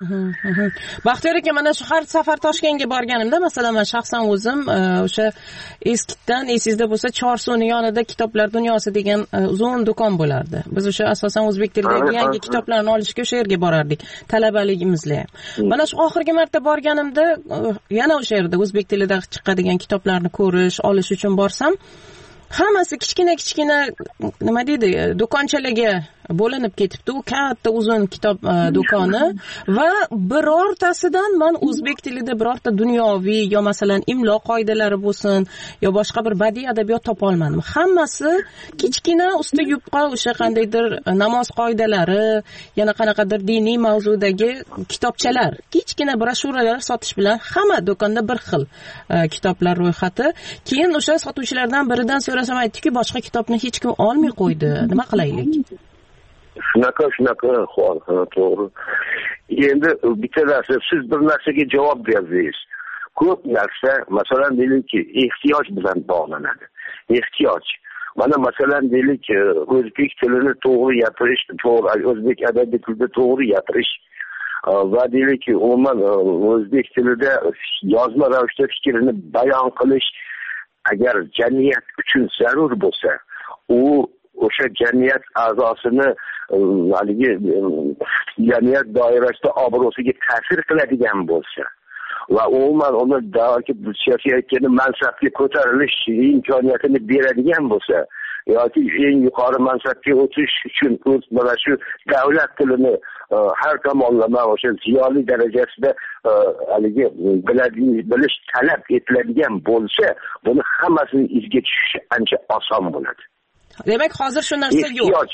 Baxtiyor aka, mana shu har safar Toshkentga borganimda, masalan, men shaxsan o'zim o'sha eskitdan esingizda bo'lsa Chorsuvning yonida Kitoblar dunyosi degan uzun do'kon bo'lardi. Biz o'sha asosan o'zbek tilidagi yangi kitoblarni olishga o'sha yerga borardik, talabaligimizda ham. Mana shu oxirgi marta borganimda yana o'sha yerda o'zbek tilida chiqadigan kitoblarni ko'rish, olish uchun borsam, hammasi kichkina kichkina nima deydi, do'konchalarga bo'linib ketibdi. U katta uzun kitob do'koni va birortasidan men o'zbek tilida birorta dunyoviy yo masalan imlo qoidalari bo'lsin yo boshqa bir badiiy adabiyot topa olmadim. Hammasi kichkina usti yupqa o'sha qandaydir namoz qoidalari, yana qanaqadir diniy mavzudagi kitobchalar, kichkina broshuralar sotish bilan hamma do'konda bir xil kitoblar ro'yxati. Keyin o'sha sotuvchilardan biridan so'rasam aytdiki, boshqa kitobni hech kim olmay qo'ydi. Nima qilaylik? Shunaqa shunaqa hol, to'g'ri. Endi bitta narsa, siz bir narsaga javob berdingiz. Ko'p narsa, masalan deylikki, ehtiyoj bilan bog'lanadi. Ehtiyoj. Mana masalan deylik, o'zbek tilini to'g'ri gapirish, to'g'ri o'zbek adabiy tilida to'g'ri gapirish va deylikki, umuman o'zbek tilida yozma ravishda fikrini bayon qilish agar jamiyat uchun zarur bo'lsa, u o'sha jamiyat a'zosini haligi jamiyat doirasida obro'siga ta'sir qiladigan bo'lsa va umuman uni siyosiyotga mansabga ko'tarilish imkoniyatini beradigan bo'lsa yoki eng yuqori mansabga o'tish uchun o'z mana shu davlat tilini har tomonlama o'sha ziyoli darajasida haligi bilish talab etiladigan bo'lsa, buni hammasini izga tushishi ancha oson bo'ladi. Demak, hozir shu narsa yo'q.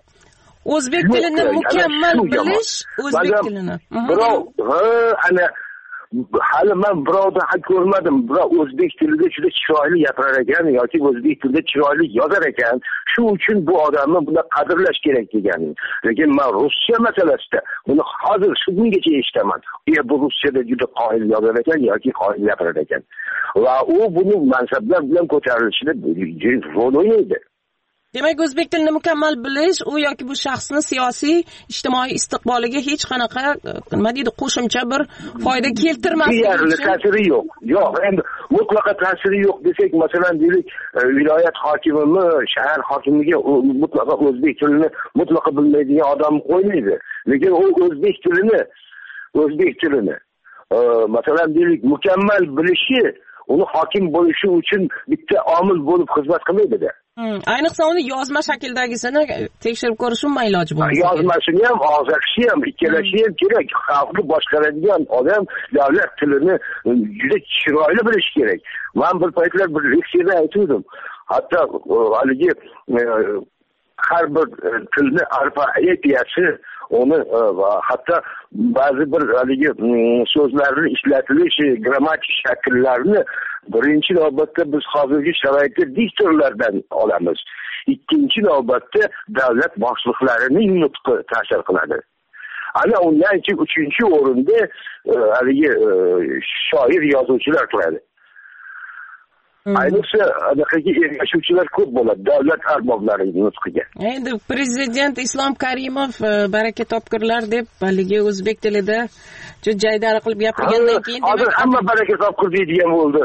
O'zbek tilini mukammal bilish, o'zbek tilini. Birov, ha, ana hali men birovda hal ko'rmadim. Birov o'zbek tilida juda chiroyli gapirar ekan yoki o'zbek tilida chiroyli yozar ekan. Shu uchun bu odamni buni qadrlash kerak deganim. Lekin men ruscha masalasida buni hozir shu kungacha eshitaman. E bu ruschada juda qoyil yozar ekan yoki qoyil gapirar ekan. Va u buni mansablar bilan ko'tarilishida rol o'ynaydi. Demak, o'zbek tilini mukammal bilish u yoki bu shaxsni siyosiy, ijtimoiy istiqboliga hech qanaqa nima deydi, qo'shimcha bir foyda keltirmasligi deyarli ta'siri yo'q. Yo'q, endi mutlaqo ta'siri yo'q desak, masalan deylik, viloyat hokimimi, shahar hokimiga mutlaqo o'zbek tilini mutlaqo bilmaydigan odam qo'ymaydi. Lekin u o'zbek tilini, o'zbek tilini masalan deylik, mukammal bilishi uni hokim bo'lishi uchun bitta omil bo'lib xizmat qilmaydi-da. Hmm, ayniqsa uni yozma shakldagisini tekshirib ko'rish umuman iloji bo'lmaydi. Yozmasini ham, og'zaki ham, ikkalashi ham kerak. Xalqni boshqaradigan odam davlat tilini juda chiroyli bilishi kerak. Men bir paytlar bir leksiyada aytdim. Hatto haligi har bir tilni arfaiyati onu hatta bazı bir haligi so'zlarni ishlatilishi, grammatik shakllarini birinchi navbatda biz hozirgi sharoitda diktorlardan olamiz. Ikkinchi navbatda davlat boshliqlarining nutqi ta'sir qiladi. Ana undan keyin uchinchi o'rinda haligi shoir yozuvchilar turadi. Ayniqsa anaqaga ergashuvchilar ko'p bo'ladi davlat arboblarining nutqiga. Endi prezident Islom Karimov baraka topkurlar deb haligi o'zbek tilida juda jaydari qilib gapirgandan keyin hozir hamma baraka topkur deydigan bo'ldi.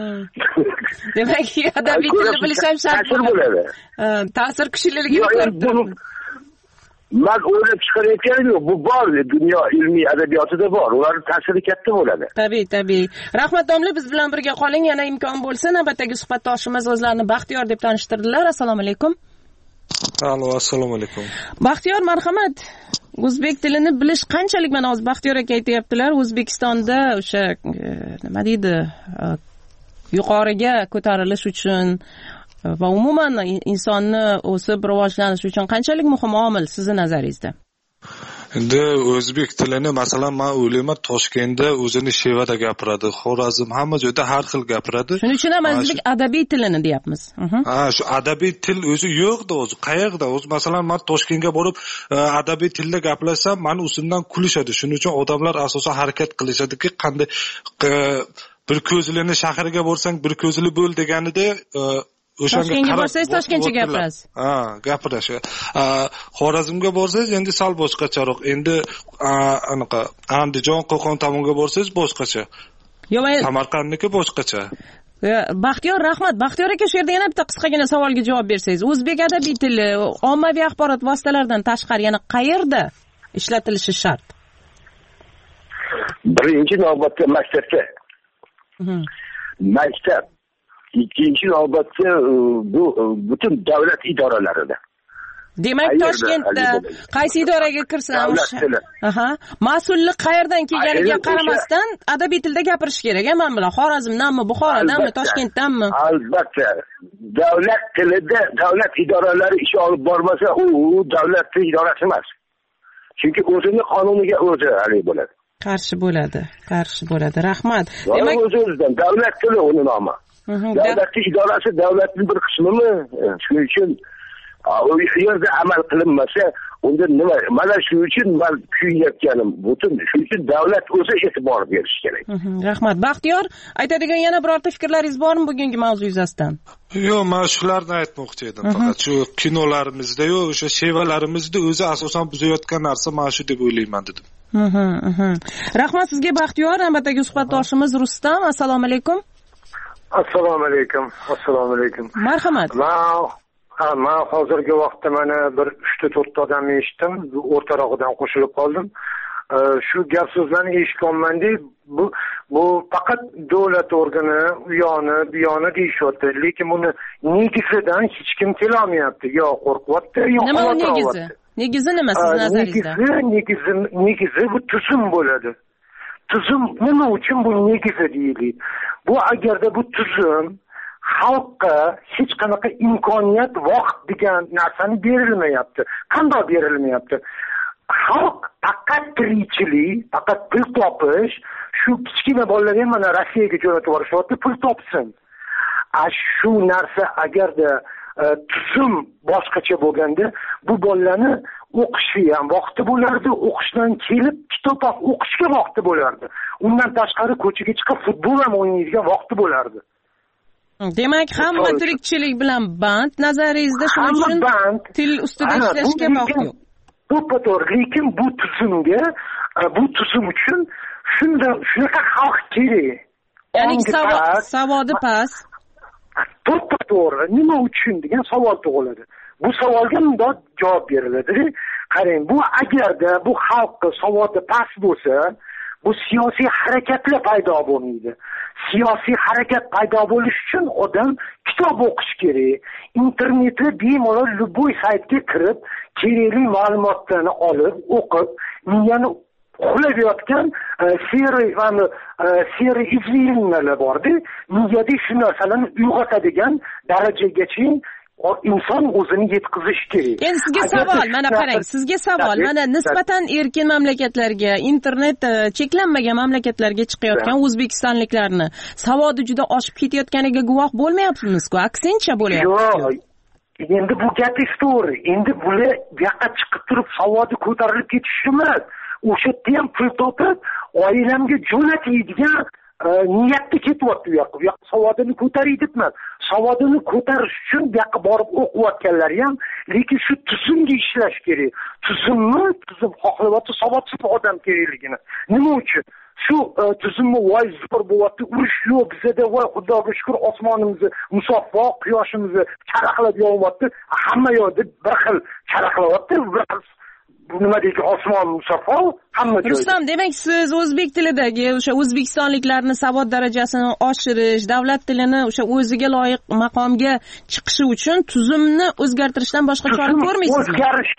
Demak, adabiy tilni bilish ham shart ta'sir bo'ladi. Ta'sir kuchliligini ko'rib turibdi. Men o'ylab chiqarayotganim yo'q. Bu bor, dunyo ilmiy adabiyotida bor. Ularning ta'siri katta bo'ladi. Tabiiy, tabiiy. Rahmat domla, biz bilan birga qoling. Yana imkon bo'lsa, navbatdagi suhbatdoshimiz o'zlarini Baxtiyor deb tanishtirdilar. Assalomu alaykum. Alo, assalomu alaykum. Baxtiyor, marhamat. O'zbek tilini bilish qanchalik, mana hozir Baxtiyor aka aytayaptilar, O'zbekistonda o'sha nima deydi, yuqoriga ko'tarilish uchun va umuman insonni o'sib rivojlanish uchun qanchalik muhim omil sizni nazaringizda? Endi o'zbek tilini masalan men o'ylayman Toshkentda o'zini Shevada gapiradi, Xorazm hamma joyda har xil gapiradi. Shuning uchun ham o'zbek adabiy tilini deyapmiz. Ha, shu adabiy til o'zi yo'qda, o'zi qayerda? O'zi masalan men Toshkentga borib adabiy tilda gaplashsam, meni usimdan kulishadi. Shuning uchun odamlar asosan harakat qilishadiki, qanday bir ko'zlini shahriga borsang, bir ko'zli bo'l deganida Toshkentga borsangiz Toshkentcha gapirasiz. Ha, gapirasiz. Xorazmga borsangiz endi sal boshqacharoq. Endi anaqa Andijon, Qo'qon tomonga borsangiz boshqacha. Samarqandniki boshqacha. Baxtiyor, rahmat. Baxtiyor aka, shu yerda yana bitta qisqagina savolga javob bersangiz. O'zbek adabiy tili ommaviy axborot vositalaridan tashqari yana qayerda ishlatilishi shart? Birinchi navbatda maktabda. Maktab. Ikkinchi navbatda bu butun davlat idoralarida. Demak, Toshkentda qaysi idoraga kirsam, aha, mas'ullik qayerdan kelganiga qaramasdan adabiy tilda gapirish kerak. Men bilan Xorazmdanmi, Buxorodanmi, Toshkentdanmi? Albatta. Davlat tilida davlat idoralari ish olib bormasa, u davlat idorasi emas. Chunki o'zining qonuniga o'zi hali bo'ladi. Qarshi bo'ladi, qarshi bo'ladi. Rahmat. Demak, o'zimizdan davlat tili uning nomi. Davlat idorasi davlatning bir qismimi? Shuning uchun u yerda amal qilinmasa, unda nima? Mana shuning uchun men kuyayotganim, butun shuning uchun davlat o'zi e'tibor berish kerak. Rahmat. Baxtiyor, aytadigan yana birorta fikrlaringiz bormi bugungi mavzu yuzasidan? Yo'q, men shularni aytmoqchi edim. Faqat shu kinolarimizda, yo o'sha shevalarimizda o'zi asosan buzayotgan narsa mana shu deb o'ylayman dedim. Rahmat sizga Baxtiyor. Navbatdagi suhbatdoshimiz Rustam. Assalomu alaykum. Assalomu alaykum. Assalomu alaykum. Marhamat. Ha, men hozirgi vaqtda mana bir uchta to'rtta odam eshitdim, o'rtarog'idan qo'shilib qoldim. Shu gap so'zlarni eshitganmanda, bu bu faqat davlat organi, u yoni, bu yoni deyishyapti, lekin buni negizidan hech kim kelolmayapti. Yo qo'rqyapti, yo nima negizi? Negizi nima siz nazaringizda? Negizi, negizi bu tuzum bo'ladi. Tuzum nima uchun bu negizi deyiladi? Bu agarda bu tuzum xalqqa hech qanaqa imkoniyat, vaqt degan narsani berilmayapti. Qanday berilmayapti? Xalq faqat tirikchilik, faqat pul topish, shu kichkina bolalarga mana Rossiyaga jo'natib yuborishyapti, pul topsin. A shu narsa agarda tuzum boshqacha bo'lganda, bu bolalarni o'qishga ham vaqti bo'lardi, o'qishdan kelib kitob o'qishga vaqti bo'lardi. Undan tashqari ko'chaga chiqib futbol ham o'ynaydigan vaqti bo'lardi. Demak, hamma tirikchilik bilan band nazaringizda, shuning uchun til ustida ishlashga vaqt yo'q. To'ppa-to'g'ri, lekin bu tuzumga, bu tuzum uchun shunda shunaqa xalq kerak. Ya'ni savodi past. To'ppa-to'g'ri, nima uchun degan savol tug'iladi. Bu savolga bundoq javob beriladi. Qarang, bu agarda bu xalqning savodi past bo'lsa, bu siyosiy harakatlar paydo bo'lmaydi. Siyosiy harakat paydo bo'lish uchun odam kitob o'qish kerak. Internetda bemalol любой saytga kirib, kerakli ma'lumotlarni olib, o'qib, miyani uxlayotgan seri va seri izlaymanlar bordi. Miyada shu narsalarni uyg'otadigan darajagacha inson o'zini yetkazish kerak. Endi sizga savol, mana qarang, sizga savol, mana nisbatan erkin mamlakatlarga, internet cheklanmagan mamlakatlarga chiqayotgan o'zbekistonliklarni savodi juda oshib ketayotganiga guvoh bo'lmayapsizmi-ku? Aksincha bo'lyapti. Yo'q. Endi bu gap to'g'ri. Endi bular bu yoqqa chiqib turib savodi ko'tarilib ketishi emas. O'sha yerda ham pul topib, oilamga jo'natadigan niyatda ketyapti bu yoqqa. Bu yoqqa savodini ko'taray debman. Savodini ko'tarish uchun bu yoqqa borib o'qiyotganlar ham, lekin shu tuzumga ishlash kerak. Tuzumni, tuzum xohlayapti, savodsiz odam kerakligini. Nima uchun? Shu tuzumni voy zo'r bo'lyapti, urush yo'q bizda, voy Xudoga shukr, osmonimizni musaffo, quyoshimizni charaqlab yog'yapti. Hamma yoqda bir xil charaqlayapti, bir xil nima deydi, osmon musaffo, hamma joyda. Rustam, demak siz o'zbek tilidagi o'sha o'zbekistonliklarning savod darajasini oshirish, davlat tilini o'sha o'ziga loyiq maqomga chiqishi uchun tuzumni o'zgartirishdan boshqa chora ko'rmaysizmi? O'zgarish,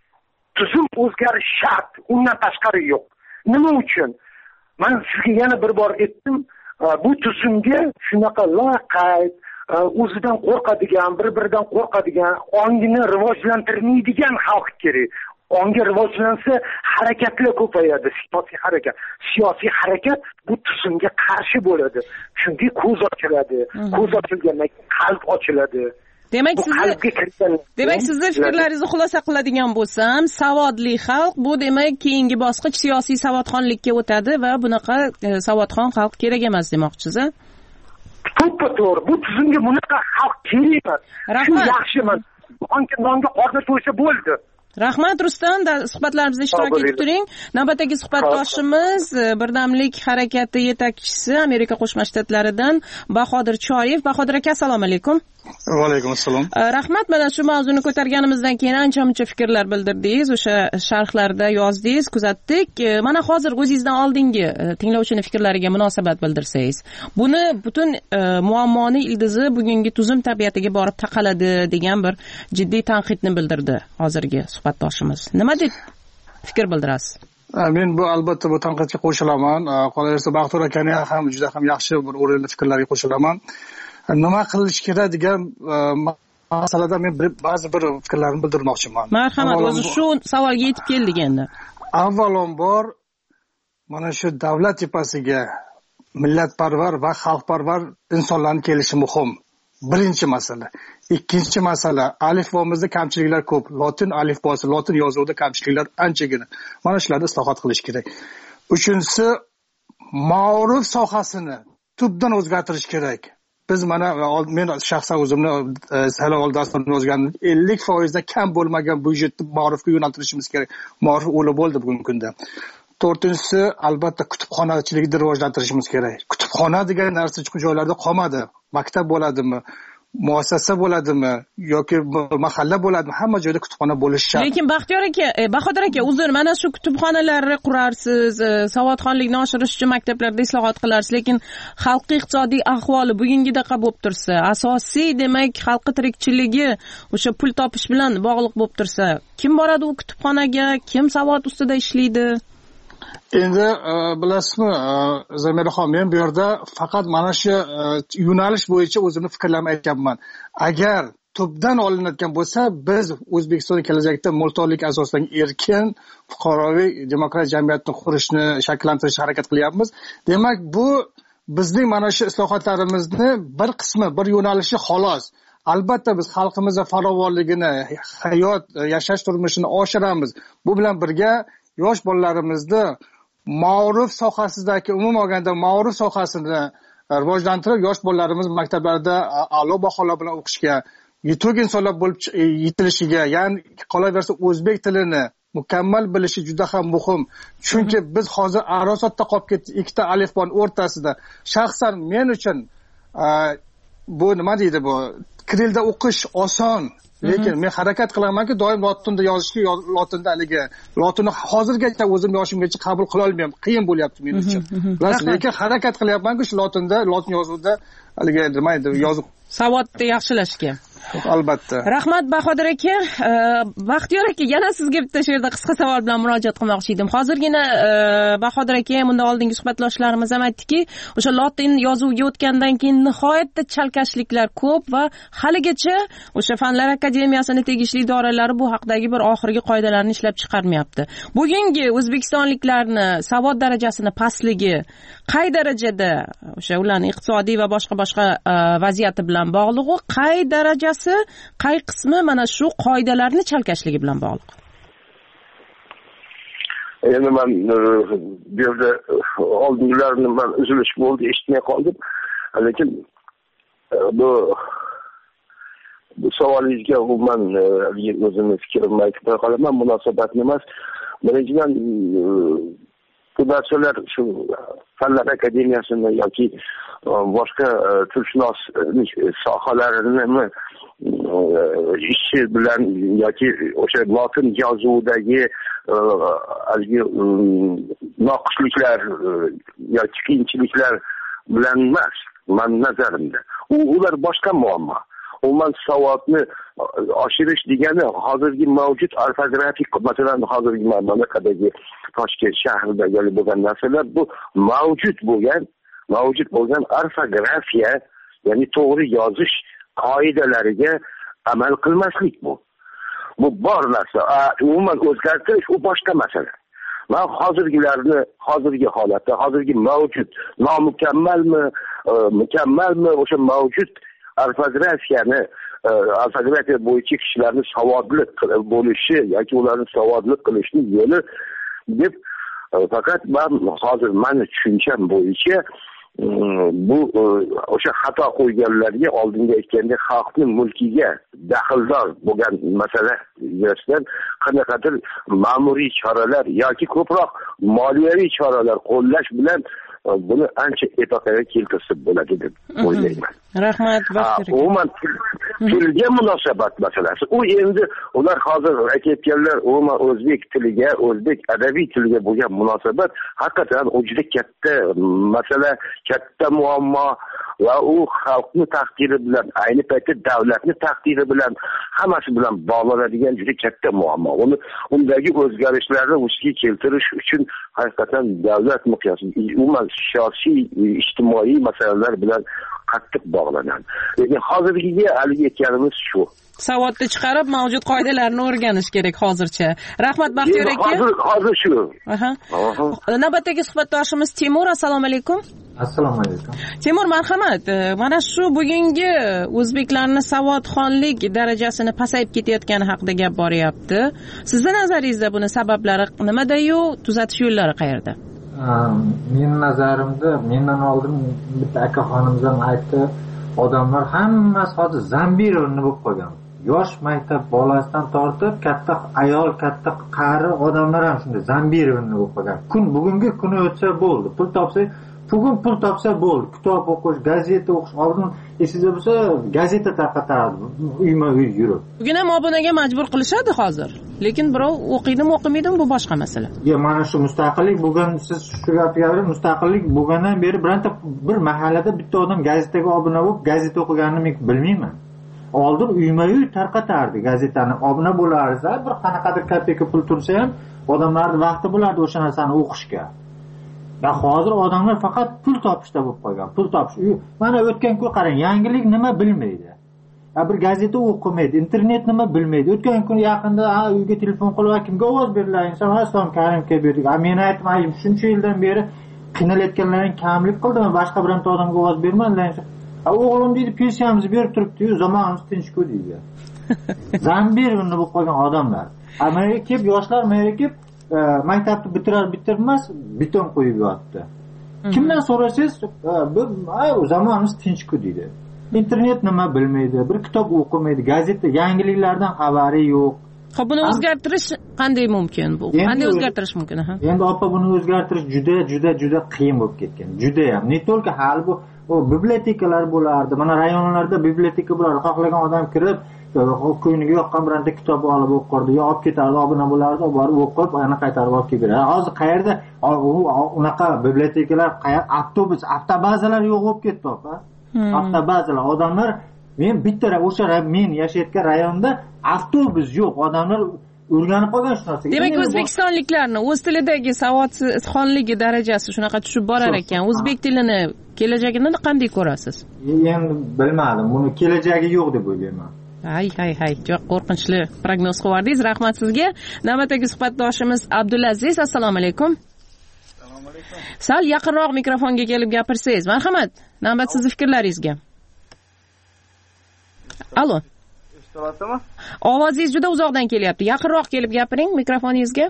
tuzum o'zgarish shart, undan tashqari yo'q. Nima uchun? Men sizga yana bir bor aytdim, bu tuzumga shunaqa loqayd, o'zidan qo'rqadigan, bir-biridan qo'rqadigan, ongini rivojlantirmaydigan xalq kerak. ongi rivojlansa harakatlar ko'payadi, siyosiy harakat. Siyosiy harakat bu tuzumga qarshi bo'ladi. Chunki ko'z ochiladi. Ko'z ochilgandan keyin qalb ochiladi. Demak sizni Demak sizni fikrlaringizni xulosa qiladigan bo'lsam, savodli xalq bu demak keyingi bosqich siyosiy savodxonlikka o'tadi va bunaqa savodxon xalq kerak emas demoqchisiz, a? To'ppa-to'g'ri. Bu tuzumga bunaqa xalq kerak emas. Rahmat. Yaxshi emas. Onki nonga qorni to'ysa bo'ldi. Rahmat Rustam, suhbatlarimizda ishtirok etib turing. Navbatdagi suhbatdoshimiz Birdamlik harakati yetakchisi Amerika Qo'shma Shtatlaridan Bahodir Choyev. Bahodir aka, assalomu alaykum. Va alaykum assalom. Rahmat, mana shu mavzuni ko'targanimizdan keyin ancha-muncha fikrlar bildirdingiz, o'sha sharhlarda yozdingiz, kuzatdik. Mana hozir o'zingizdan oldingi tinglovchini fikrlariga munosabat bildirsangiz, buni butun muammoni ildizi bugungi tuzum tabiatiga borib taqaladi degan bir jiddiy tanqidni bildirdi hozirgi suhbatdoshimiz. Nima deb fikr bildirasiz? Men bu albatta bu tanqidga qo'shilaman. Qolaversa Baxtiyor akaning ham juda ham yaxshi bir o'rinli fikrlariga qo'shilaman. Nima qilish kerak degan masalada men ba'zi bir fikrlarni bildirmoqchiman. Marhamat, o'zi shu savolga yetib keldik endi. Avvalambor mana shu davlat tepasiga millatparvar va xalqparvar insonlarning kelishi muhim. Birinchi masala. Ikkinchi masala, alifbomizda kamchiliklar ko'p. Lotin alifbosi, lotin yozuvida kamchiliklar anchagina. Mana shularni islohot qilish kerak. Uchinchisi, ma'rif sohasini tubdan o'zgartirish kerak. Biz mana men shaxsan o'zimni saylov dasturida o'zgardim. ellik foiz dan kam bo'lmagan byudjetni ma'rifga yo'naltirishimiz kerak. Ma'rif o'li bo'ldi bugungi kunda. To'rtinchisi, albatta kutubxonachilikni rivojlantirishimiz kerak. Kutubxona degan narsa joylarda qolmadi. Maktab bo'ladimi, muassasa bo'ladimi yoki mahalla bo'ladimi, hamma joyda kutubxona bo'lishi shart. Lekin Baxtiyor aka, Bahodir aka, uzr, mana shu kutubxonalarni qurarsiz, savodxonlikni oshirish uchun maktablarda islohot qilarsiz, lekin xalqning iqtisodiy ahvoli bugungidaqa bo'lib tursa, asosiy demak xalqi tirikchiligi o'sha pul topish bilan bog'liq bo'lib tursa, kim boradi u kutubxonaga, kim savod ustida ishlaydi? Endi bilasizmi, Zamiraxon, men bu yerda faqat mana shu yo'nalish bo'yicha o'zimni fikrlarimni aytganman. Agar tubdan olinadigan bo'lsa, biz O'zbekistonda kelajakda mulkdorlik asosidan erkin, fuqaroviy demokratik jamiyatni qurishni, shakllantirishga harakat qilyapmiz. Demak, bu bizning mana shu islohotlarimizni bir qismi, bir yo'nalishi xolos. Albatta biz xalqimizning farovonligini, hayot, yashash turmushini oshiramiz. Bu bilan birga yosh bolalarimizni ma'rif sohasidagi, umuman olganda ma'rif sohasini rivojlantirib, yosh bolalarimiz maktablarda a'lo baholar bilan o'qishga, yetuk insonlar bo'lib yetilishiga, ya'ni qolaversa o'zbek tilini mukammal bilishi juda ham muhim. Chunki biz hozir arosatda qolib ketdik ikkita alifbon o'rtasida. Shaxsan men uchun bu nima deydi bu? Kirilda o'qish oson. Lekin men harakat qilamanki, doim lotinda yozishga, lotinda haligi lotinni hozirgacha o'zim yoshimgacha qabul qila olmayman. Qiyin bo'lyapti men uchun. Lekin harakat qilyapmanki, shu lotinda, lotin yozuvida haligi nima edi, yozib savodni yaxshilashga. Albatta. Rahmat Bahodir aka. Baxtiyor aka, yana sizga bitta shu yerda qisqa savol bilan murojaat qilmoqchi edim. Hozirgina Bahodir aka ham bundan oldingi suhbatdoshlarimiz ham aytdiki, o'sha lotin yozuviga o'tgandan keyin nihoyatda chalkashliklar ko'p va haligacha o'sha Fanlar akademiyasining tegishli idoralari bu haqdagi bir oxirgi qoidalarni ishlab chiqarmayapti. Bugungi o'zbekistonliklarni savod darajasini pastligi qay darajada o'sha ularning iqtisodiy va boshqa boshqa vaziyati bilan bog'liq, qay darajasi, qay qismi mana shu qoidalarni chalkashligi bilan bog'liq? Endi men bu yerda oldingilarni men uzilish bo'ldi, eshitmay qoldim. Lekin bu bu savolingizga umuman o'zimni fikrimni aytib qolaman, munosabatni emas. Birinchidan bu narsalar shu Fanlar akademiyasini yoki boshqa tilshunoslik sohalarini ishi bilan yoki o'sha lotin yozuvidagi haligi noqisliklar yoki qiyinchiliklar bilan emas, men nazarimda. U ular boshqa muammo. Umuman savodni oshirish degani hozirgi mavjud ortografik, masalan hozirgi mamlakatdagi Toshkent shahrida bo'lgan narsalar bu mavjud bo'lgan, mavjud bo'lgan ortografiya, ya'ni to'g'ri yozish qoidalariga amal qilmaslik bu. bu bor narsa. Umuman o'zgartirish u boshqa masala. Men hozirgilarni, hozirgi holatda, hozirgi mavjud nomukammalmi, mukammalmi o'sha mavjud ortografiyani, ortografiya bo'yicha kishilarni savodli bo'lishi yoki ularni savodli qilishning yo'li deb faqat men hozir meni tushuncham bo'yicha bu o'sha xato qo'yganlarga oldinga aytganda xalqning mulkiga daxldor bo'lgan masala yuzasidan qanaqadir ma'muriy choralar yoki ko'proq moliyaviy choralar qo'llash bilan buni ancha epaqaga keltirsa bo'ladi deb o'ylayman. Rahmat. Umuman tilga munosabat masalasi. U endi ular hozir aytayotganlar umuman o'zbek tiliga, o'zbek adabiy tiliga bo'lgan munosabat haqiqatan u juda katta masala, katta muammo va u xalqning taqdiri bilan, ayni paytda davlatning taqdiri bilan hammasi bilan bog'lanadigan juda katta muammo. Uni undagi o'zgarishlarni vujudga keltirish uchun haqiqatan davlat miqyosida umuman siyosiy, ijtimoiy masalalar bilan qattiq bog'lanadi. Lekin hozirgiga haligi aytganimiz shu. Savodni chiqarib, mavjud qoidalarni o'rganish kerak hozircha. Rahmat Baxtiyor aka. Hozir hozir shu. Aha. Navbatdagi suhbatdoshimiz Timur, assalomu alaykum. Assalomu alaykum. Timur, marhamat. Mana shu bugungi o'zbeklarning savodxonlik darajasini pasayib ketayotgani haqida gap boryapti. Sizning nazaringizda buni sabablari nimada-yu, tuzatish yo'llari qayerda? Men nazarimda, mendan oldin bitta aka xonimiz ham aytdi, odamlar hammasi hozir zombir o'rni bo'lib qolgan. Yosh maktab bolasidan tortib katta ayol, katta qari odamlar ham shunday zombir o'rni bo'lib qolgan. Kun bugungi kuni o'tsa bo'ldi. Pul topsa, bugun pul topsa bo'ldi. Kitob o'qish, gazeta o'qish, oldin esingizda bo'lsa gazeta tarqatardi, uyma-uy yurib. Bugun ham obunaga majbur qilishadi hozir. Lekin birov o'qiydimi, o'qimaydimi bu boshqa masala. Ya mana shu mustaqillik bo'lgan, siz shu gapga mustaqillik bo'lgandan beri bironta bir mahallada bitta odam gazetaga obuna bo'lib, gazeta o'qiganini men bilmayman. Oldin uyma-uy tarqatardi gazetani, obuna bo'lardi, bir qanaqadir kopeyka pul tursa ham odamlarning vaqti bo'lardi o'sha narsani o'qishga. Va hozir odamlar faqat pul topishda bo'lib qolgan. Pul topish. Mana o'tgan kun qarang, yangilik nima bilmaydi. Bir gazeta o'qimaydi, internet nima bilmaydi. O'tgan kun yaqinda uyga telefon qilib, kimga ovoz beriladi? Islom Karimga berdik. Men aytdim, shuncha yildan beri qiynalayotganlarning kamlik qildimi? Boshqa bironta odamga ovoz bermadilar. O'g'lim deydi, pensiyamizni berib turibdi-yu, zamonimiz tinch-ku deydi. Zombir o'rni bo'lib qolgan odamlar. Amerika kelib, yoshlar Amerika kelib maktabni bitirar bitirmas beton qo'yib yotdi. Kimdan so'rasangiz, bu zamonimiz tinch-ku deydi. Internet nima bilmaydi, bir kitob o'qimaydi, gazeta, yangiliklardan xabari yo'q. Xo'p, buni o'zgartirish qanday mumkin bu? Qanday o'zgartirish mumkin? Ha? Endi opa buni o'zgartirish juda, juda, juda qiyin bo'lib ketgan. Juda ham. Ne to'lka hali bu o bibliotekalar bo'lardi. Mana rayonlarda biblioteka bo'lardi. Xohlagan odam kirib, ko'ngliga yoqqan birorta kitobni olib o'qirdi, yo olib ketardi, obuna bo'lardi, borib o'qib, yana qaytarib olib kelib beradi. Hozir qayerda unaqa bibliotekalar, avtobus, avtobazalar yo'q bo'lib ketdi, opa. Avtobazalar, odamlar men bitta o'sha men yashayotgan rayonda avtobus yo'q, odamlar o'rganib qolgan shu narsaga. Demak, o'zbekistonliklarni o'z tilidagi savodxonligi darajasi shunaqa tushib borar ekan. O'zbek tilini kelajagini qanday ko'rasiz? Endi bilmadim, buni kelajagi yo'q deb o'ylayman. Hay hay hay, juda qo'rqinchli prognoz qildingiz. Rahmat sizga. Navbatdagi suhbatdoshimiz Abdulaziz, assalomu alaykum. Assalomu alaykum. Sal yaqinroq mikrofonga kelib gapirsangiz. Marhamat, navbat sizning fikrlaringizga. Alo. Eshityapsizmi? Ovozingiz juda uzoqdan kelyapti. Yaqinroq kelib gapiring mikrofoningizga.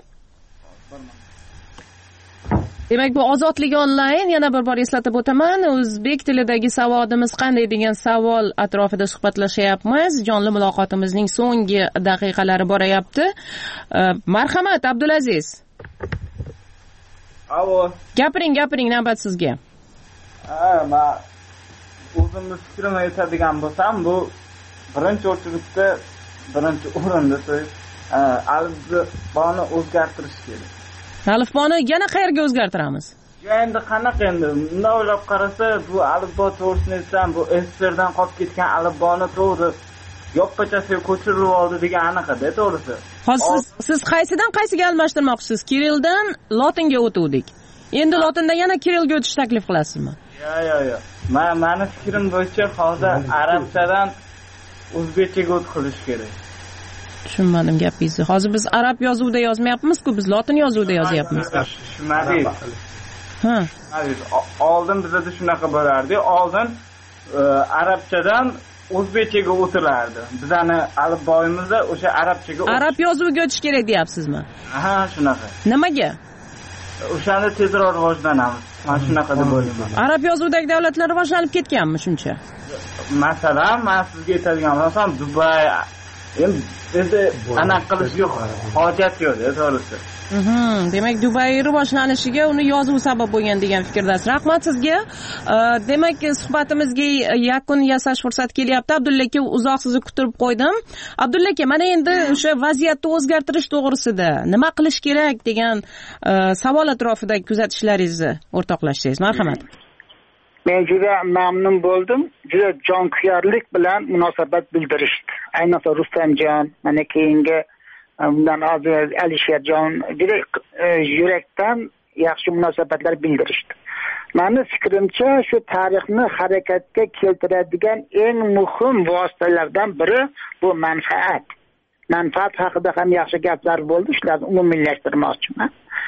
Demak, bu ozodlik onlayn, yana bir bor eslatib o'taman, o'zbek tilidagi savodimiz qanday degan savol atrofida suhbatlashyapmiz. Jonli muloqotimizning so'nggi daqiqalari boryapti. Marhamat, Abdulaziz. Alo. Gapiring, gapiring, navbat sizga. Ha, men o'zimning fikrimni aytadigan bo'lsam, bu birinchi o'rinda, birinchi o'rinda alifboni o'zgartirish kerak. Alifboni yana qayerga o'zgartiramiz? Endi qanaqa endi? Bunday o'ylab qarasa, bu alifbo to'g'risini aytsam, bu S S R dan qolib ketgan alifboni to'g'ri yoppachasiga ko'chirilib oldi degan aniqda, to'g'risi. Hozir siz, siz qaysidan qaysiga almashtirmoqchisiz? Kirilldan lotinga o'tuvdik. Endi lotindan yana kirillga o'tish taklif qilasizmi? Yo, yo, yo. Men meni fikrim bo'yicha hozir arabchadan o'zbekchaga o'tib qilish kerak. tushunmadim gapingizni. Hozir biz arab yozuvida yozmayapmiz-ku, biz lotin yozuvida yozyapmiz. Tushunmadingiz. Ha. Oldin bizda shunaqa bo'lardi. Oldin arabchadan o'zbekchaga o'tilardi. Bizani alifboyimizda o'sha arabchaga arab yozuviga o'tish kerak deyapsizmi? Ha, shunaqa. Nimaga? O'shani tezroq rivojlanamiz. Mana shunaqa deb o'ylayman. Arab yozuvidagi davlatlar rivojlanib ketganmi shuncha? Masalan, men sizga aytadigan bo'lsam, Dubay endi anaqa qilish yo'q, hojat yo'q, to'g'risi. Mhm, demak Dubay rivojlanishiga uni yozuv sabab bo'lgan degan fikrdasiz. Rahmat sizga. Demak, suhbatimizga yakun yasash fursati kelyapti. Abdulla aka, uzoq sizni kutib qo'ydim. Abdulla aka, mana endi o'sha vaziyatni o'zgartirish to'g'risida nima qilish kerak degan savol atrofidagi kuzatishlaringizni o'rtoqlashsangiz, marhamat. Men juda mamnun bo'ldim. Juda jonkuyarlik bilan munosabat bildirishdi. Ayniqsa Rustamjon, mana keyingi bundan hozir Alisherjon juda yurakdan yaxshi munosabatlar bildirishdi. Meni fikrimcha, shu tarixni harakatga keltiradigan eng muhim vositalardan biri bu manfaat. Manfaat haqida ham yaxshi gaplar bo'ldi, shularni umumiylashtirmoqchiman.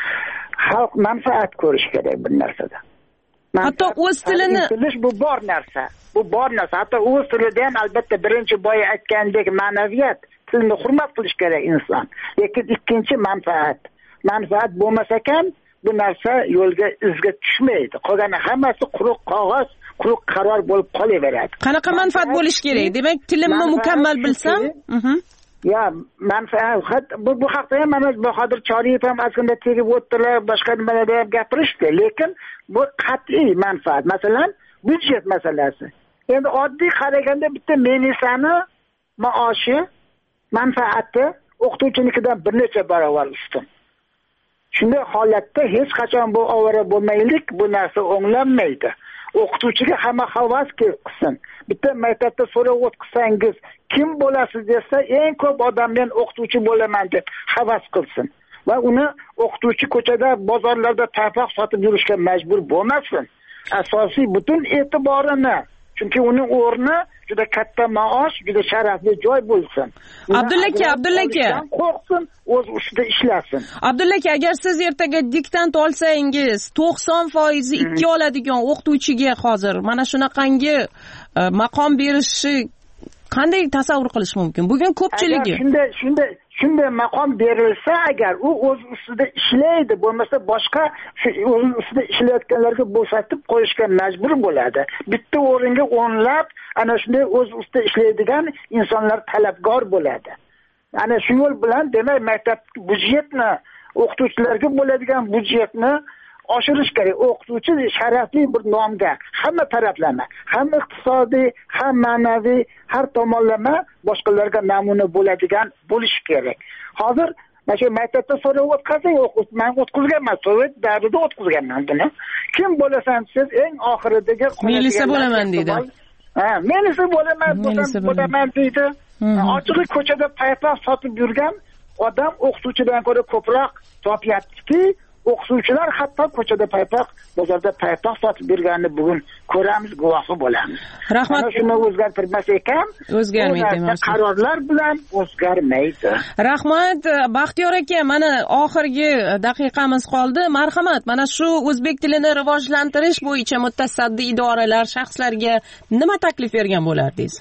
Xalq manfaat ko'rish kerak bir narsada. Hatto o'z tilini bu bor narsa. Bu bor narsa. Hatto o'z tilida ham albatta birinchi boya aytgandek ma'naviyat, tilni hurmat qilish kerak inson. Lekin ikkinchi manfaat. Manfaat bo'lmasa ekan, bu narsa yo'lga izga tushmaydi. Qolgani hammasi quruq qog'oz, quruq qaror bo'lib qolaveradi. Qanaqa manfaat bo'lish kerak? Demak, tilimni mukammal bilsam, mhm. Ya, manfaat bu bu haqda ham mana Bahodir Choriyev ham azgina tegib o'tdilar, boshqa nimalarda ham gapirishdi, lekin bu qat'iy manfaat. Masalan, byudjet masalasi. Endi oddiy qaraganda bitta menisani maoshi, manfaati o'qituvchinikidan bir necha barobar ustun. Shunday holatda hech qachon bu ovora bo'lmaylik, bu narsa o'nglanmaydi. O'qituvchiga hamma havas qilsin. Bitta maktabda so'rab o'tqisangiz, kim bo'lasiz desa, eng ko'p odam men o'qituvchi bo'laman deb havas qilsin. Va uni o'qituvchi ko'chada, bozorlarda tayfoq sotib yurishga majbur bo'lmasin. Asosiy butun e'tiborini, chunki uning o'rni juda katta maosh, juda sharafli joy bo'lsin. Abdulla aka, Abdulla aka, qo'rqsin, o'z ustida ishlasin. Abdulla aka, agar siz ertaga diktant olsangiz, to'qson foiz ikki oladigan o'qituvchiga hozir mana shunaqangi maqom berishi qanday tasavvur qilish mumkin? Bugun ko'pchiligi shunday shunday shunday maqom berilsa, agar u o'z ustida ishlaydi, bo'lmasa boshqa o'z ustida ishlayotganlarga bo'shatib qo'yishga majbur bo'ladi. Bitta o'ringa o'nlab ana shunday o'z ustida ishlaydigan insonlar talabgor bo'ladi. Ana shu yo'l bilan demak maktab byudjetni, o'qituvchilarga bo'ladigan byudjetni oshirish kerak. O'qituvchi sharafli bir nomga, hamma taraflama, ham iqtisodiy, ham ma'naviy, har tomonlama boshqalarga namuna bo'ladigan bo'lish kerak. Hozir mana shu maktabda so'rab o'tkazing, men o'tkazganman, sovet davrida o'tkazganman buni. Kim bo'lasan siz, eng oxiridagi milisa bo'laman deydi. Ha, milisa bo'laman, bo'laman deydi. Ochiq ko'chada paypoq sotib yurgan odam o'qituvchidan ko'ra ko'proq topyaptiki, o'qituvchilar hatto ko'chada paypoq, bozorda paypoq sotib yurganini bugun ko'ramiz, guvohi bo'lamiz. Rahmat. Shuni o'zgartirmas ekan, o'zgarmaydi. Qarorlar bilan o'zgarmaydi. Rahmat, Baxtiyor aka, mana oxirgi daqiqamiz qoldi. Marhamat, mana shu o'zbek tilini rivojlantirish bo'yicha mutasaddi idoralar, shaxslarga nima taklif bergan bo'lardingiz?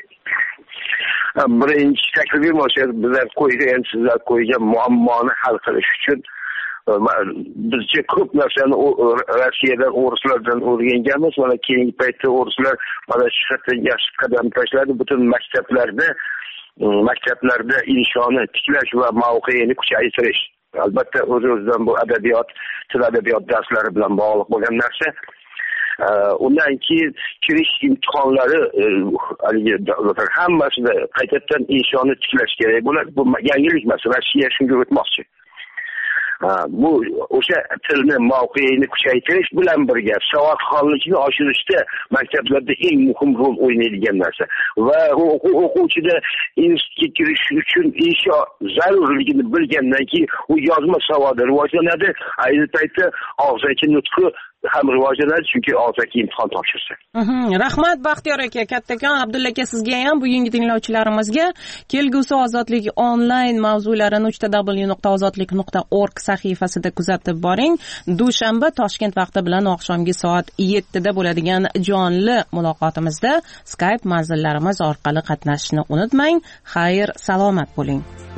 Birinchi taklifim o'sha bizlar qo'ygan, sizlar qo'ygan muammoni hal qilish uchun bizcha ko'p narsani Rossiyadan, o'rislardan o'rganganmiz. Mana keyingi paytda o'rislar mana shu yerda yaxshi qadam tashladi. Butun maktablarda maktablarda inshoni tiklash va mavqeini kuchaytirish. Albatta o'z-o'zidan bu adabiyot, til adabiyot darslari bilan bog'liq bo'lgan narsa. Undan keyin kirish imtihonlari hammasida qaytadan inshonni tiklash kerak bo'ladi. Bu yangilik emas, Rossiya shunga o'tmoqchi. Bu o'sha tilni mavqeini kuchaytirish bilan birga savodxonlikni oshirishda maktablarda eng muhim rol o'ynaydigan narsa va o'quvchida institutga kirish uchun insho zarurligini bilgandan keyin u yozma savodi rivojlanadi. Ayni paytda og'zaki nutqi ham rivojlanadi, chunki og'zaki imtihon topshirsa. Rahmat Baxtiyor aka, kattakon. Abdulla aka, sizga ham, bugungi tinglovchilarimizga kelgusi ozodlik onlayn mavzularini uch w nuqta ozodlik nuqta org sahifasida kuzatib boring. Dushanba Toshkent vaqti bilan oqshomgi soat yettida bo'ladigan jonli muloqotimizda Skype manzillarimiz orqali qatnashishni unutmang. Xayr, salomat bo'ling.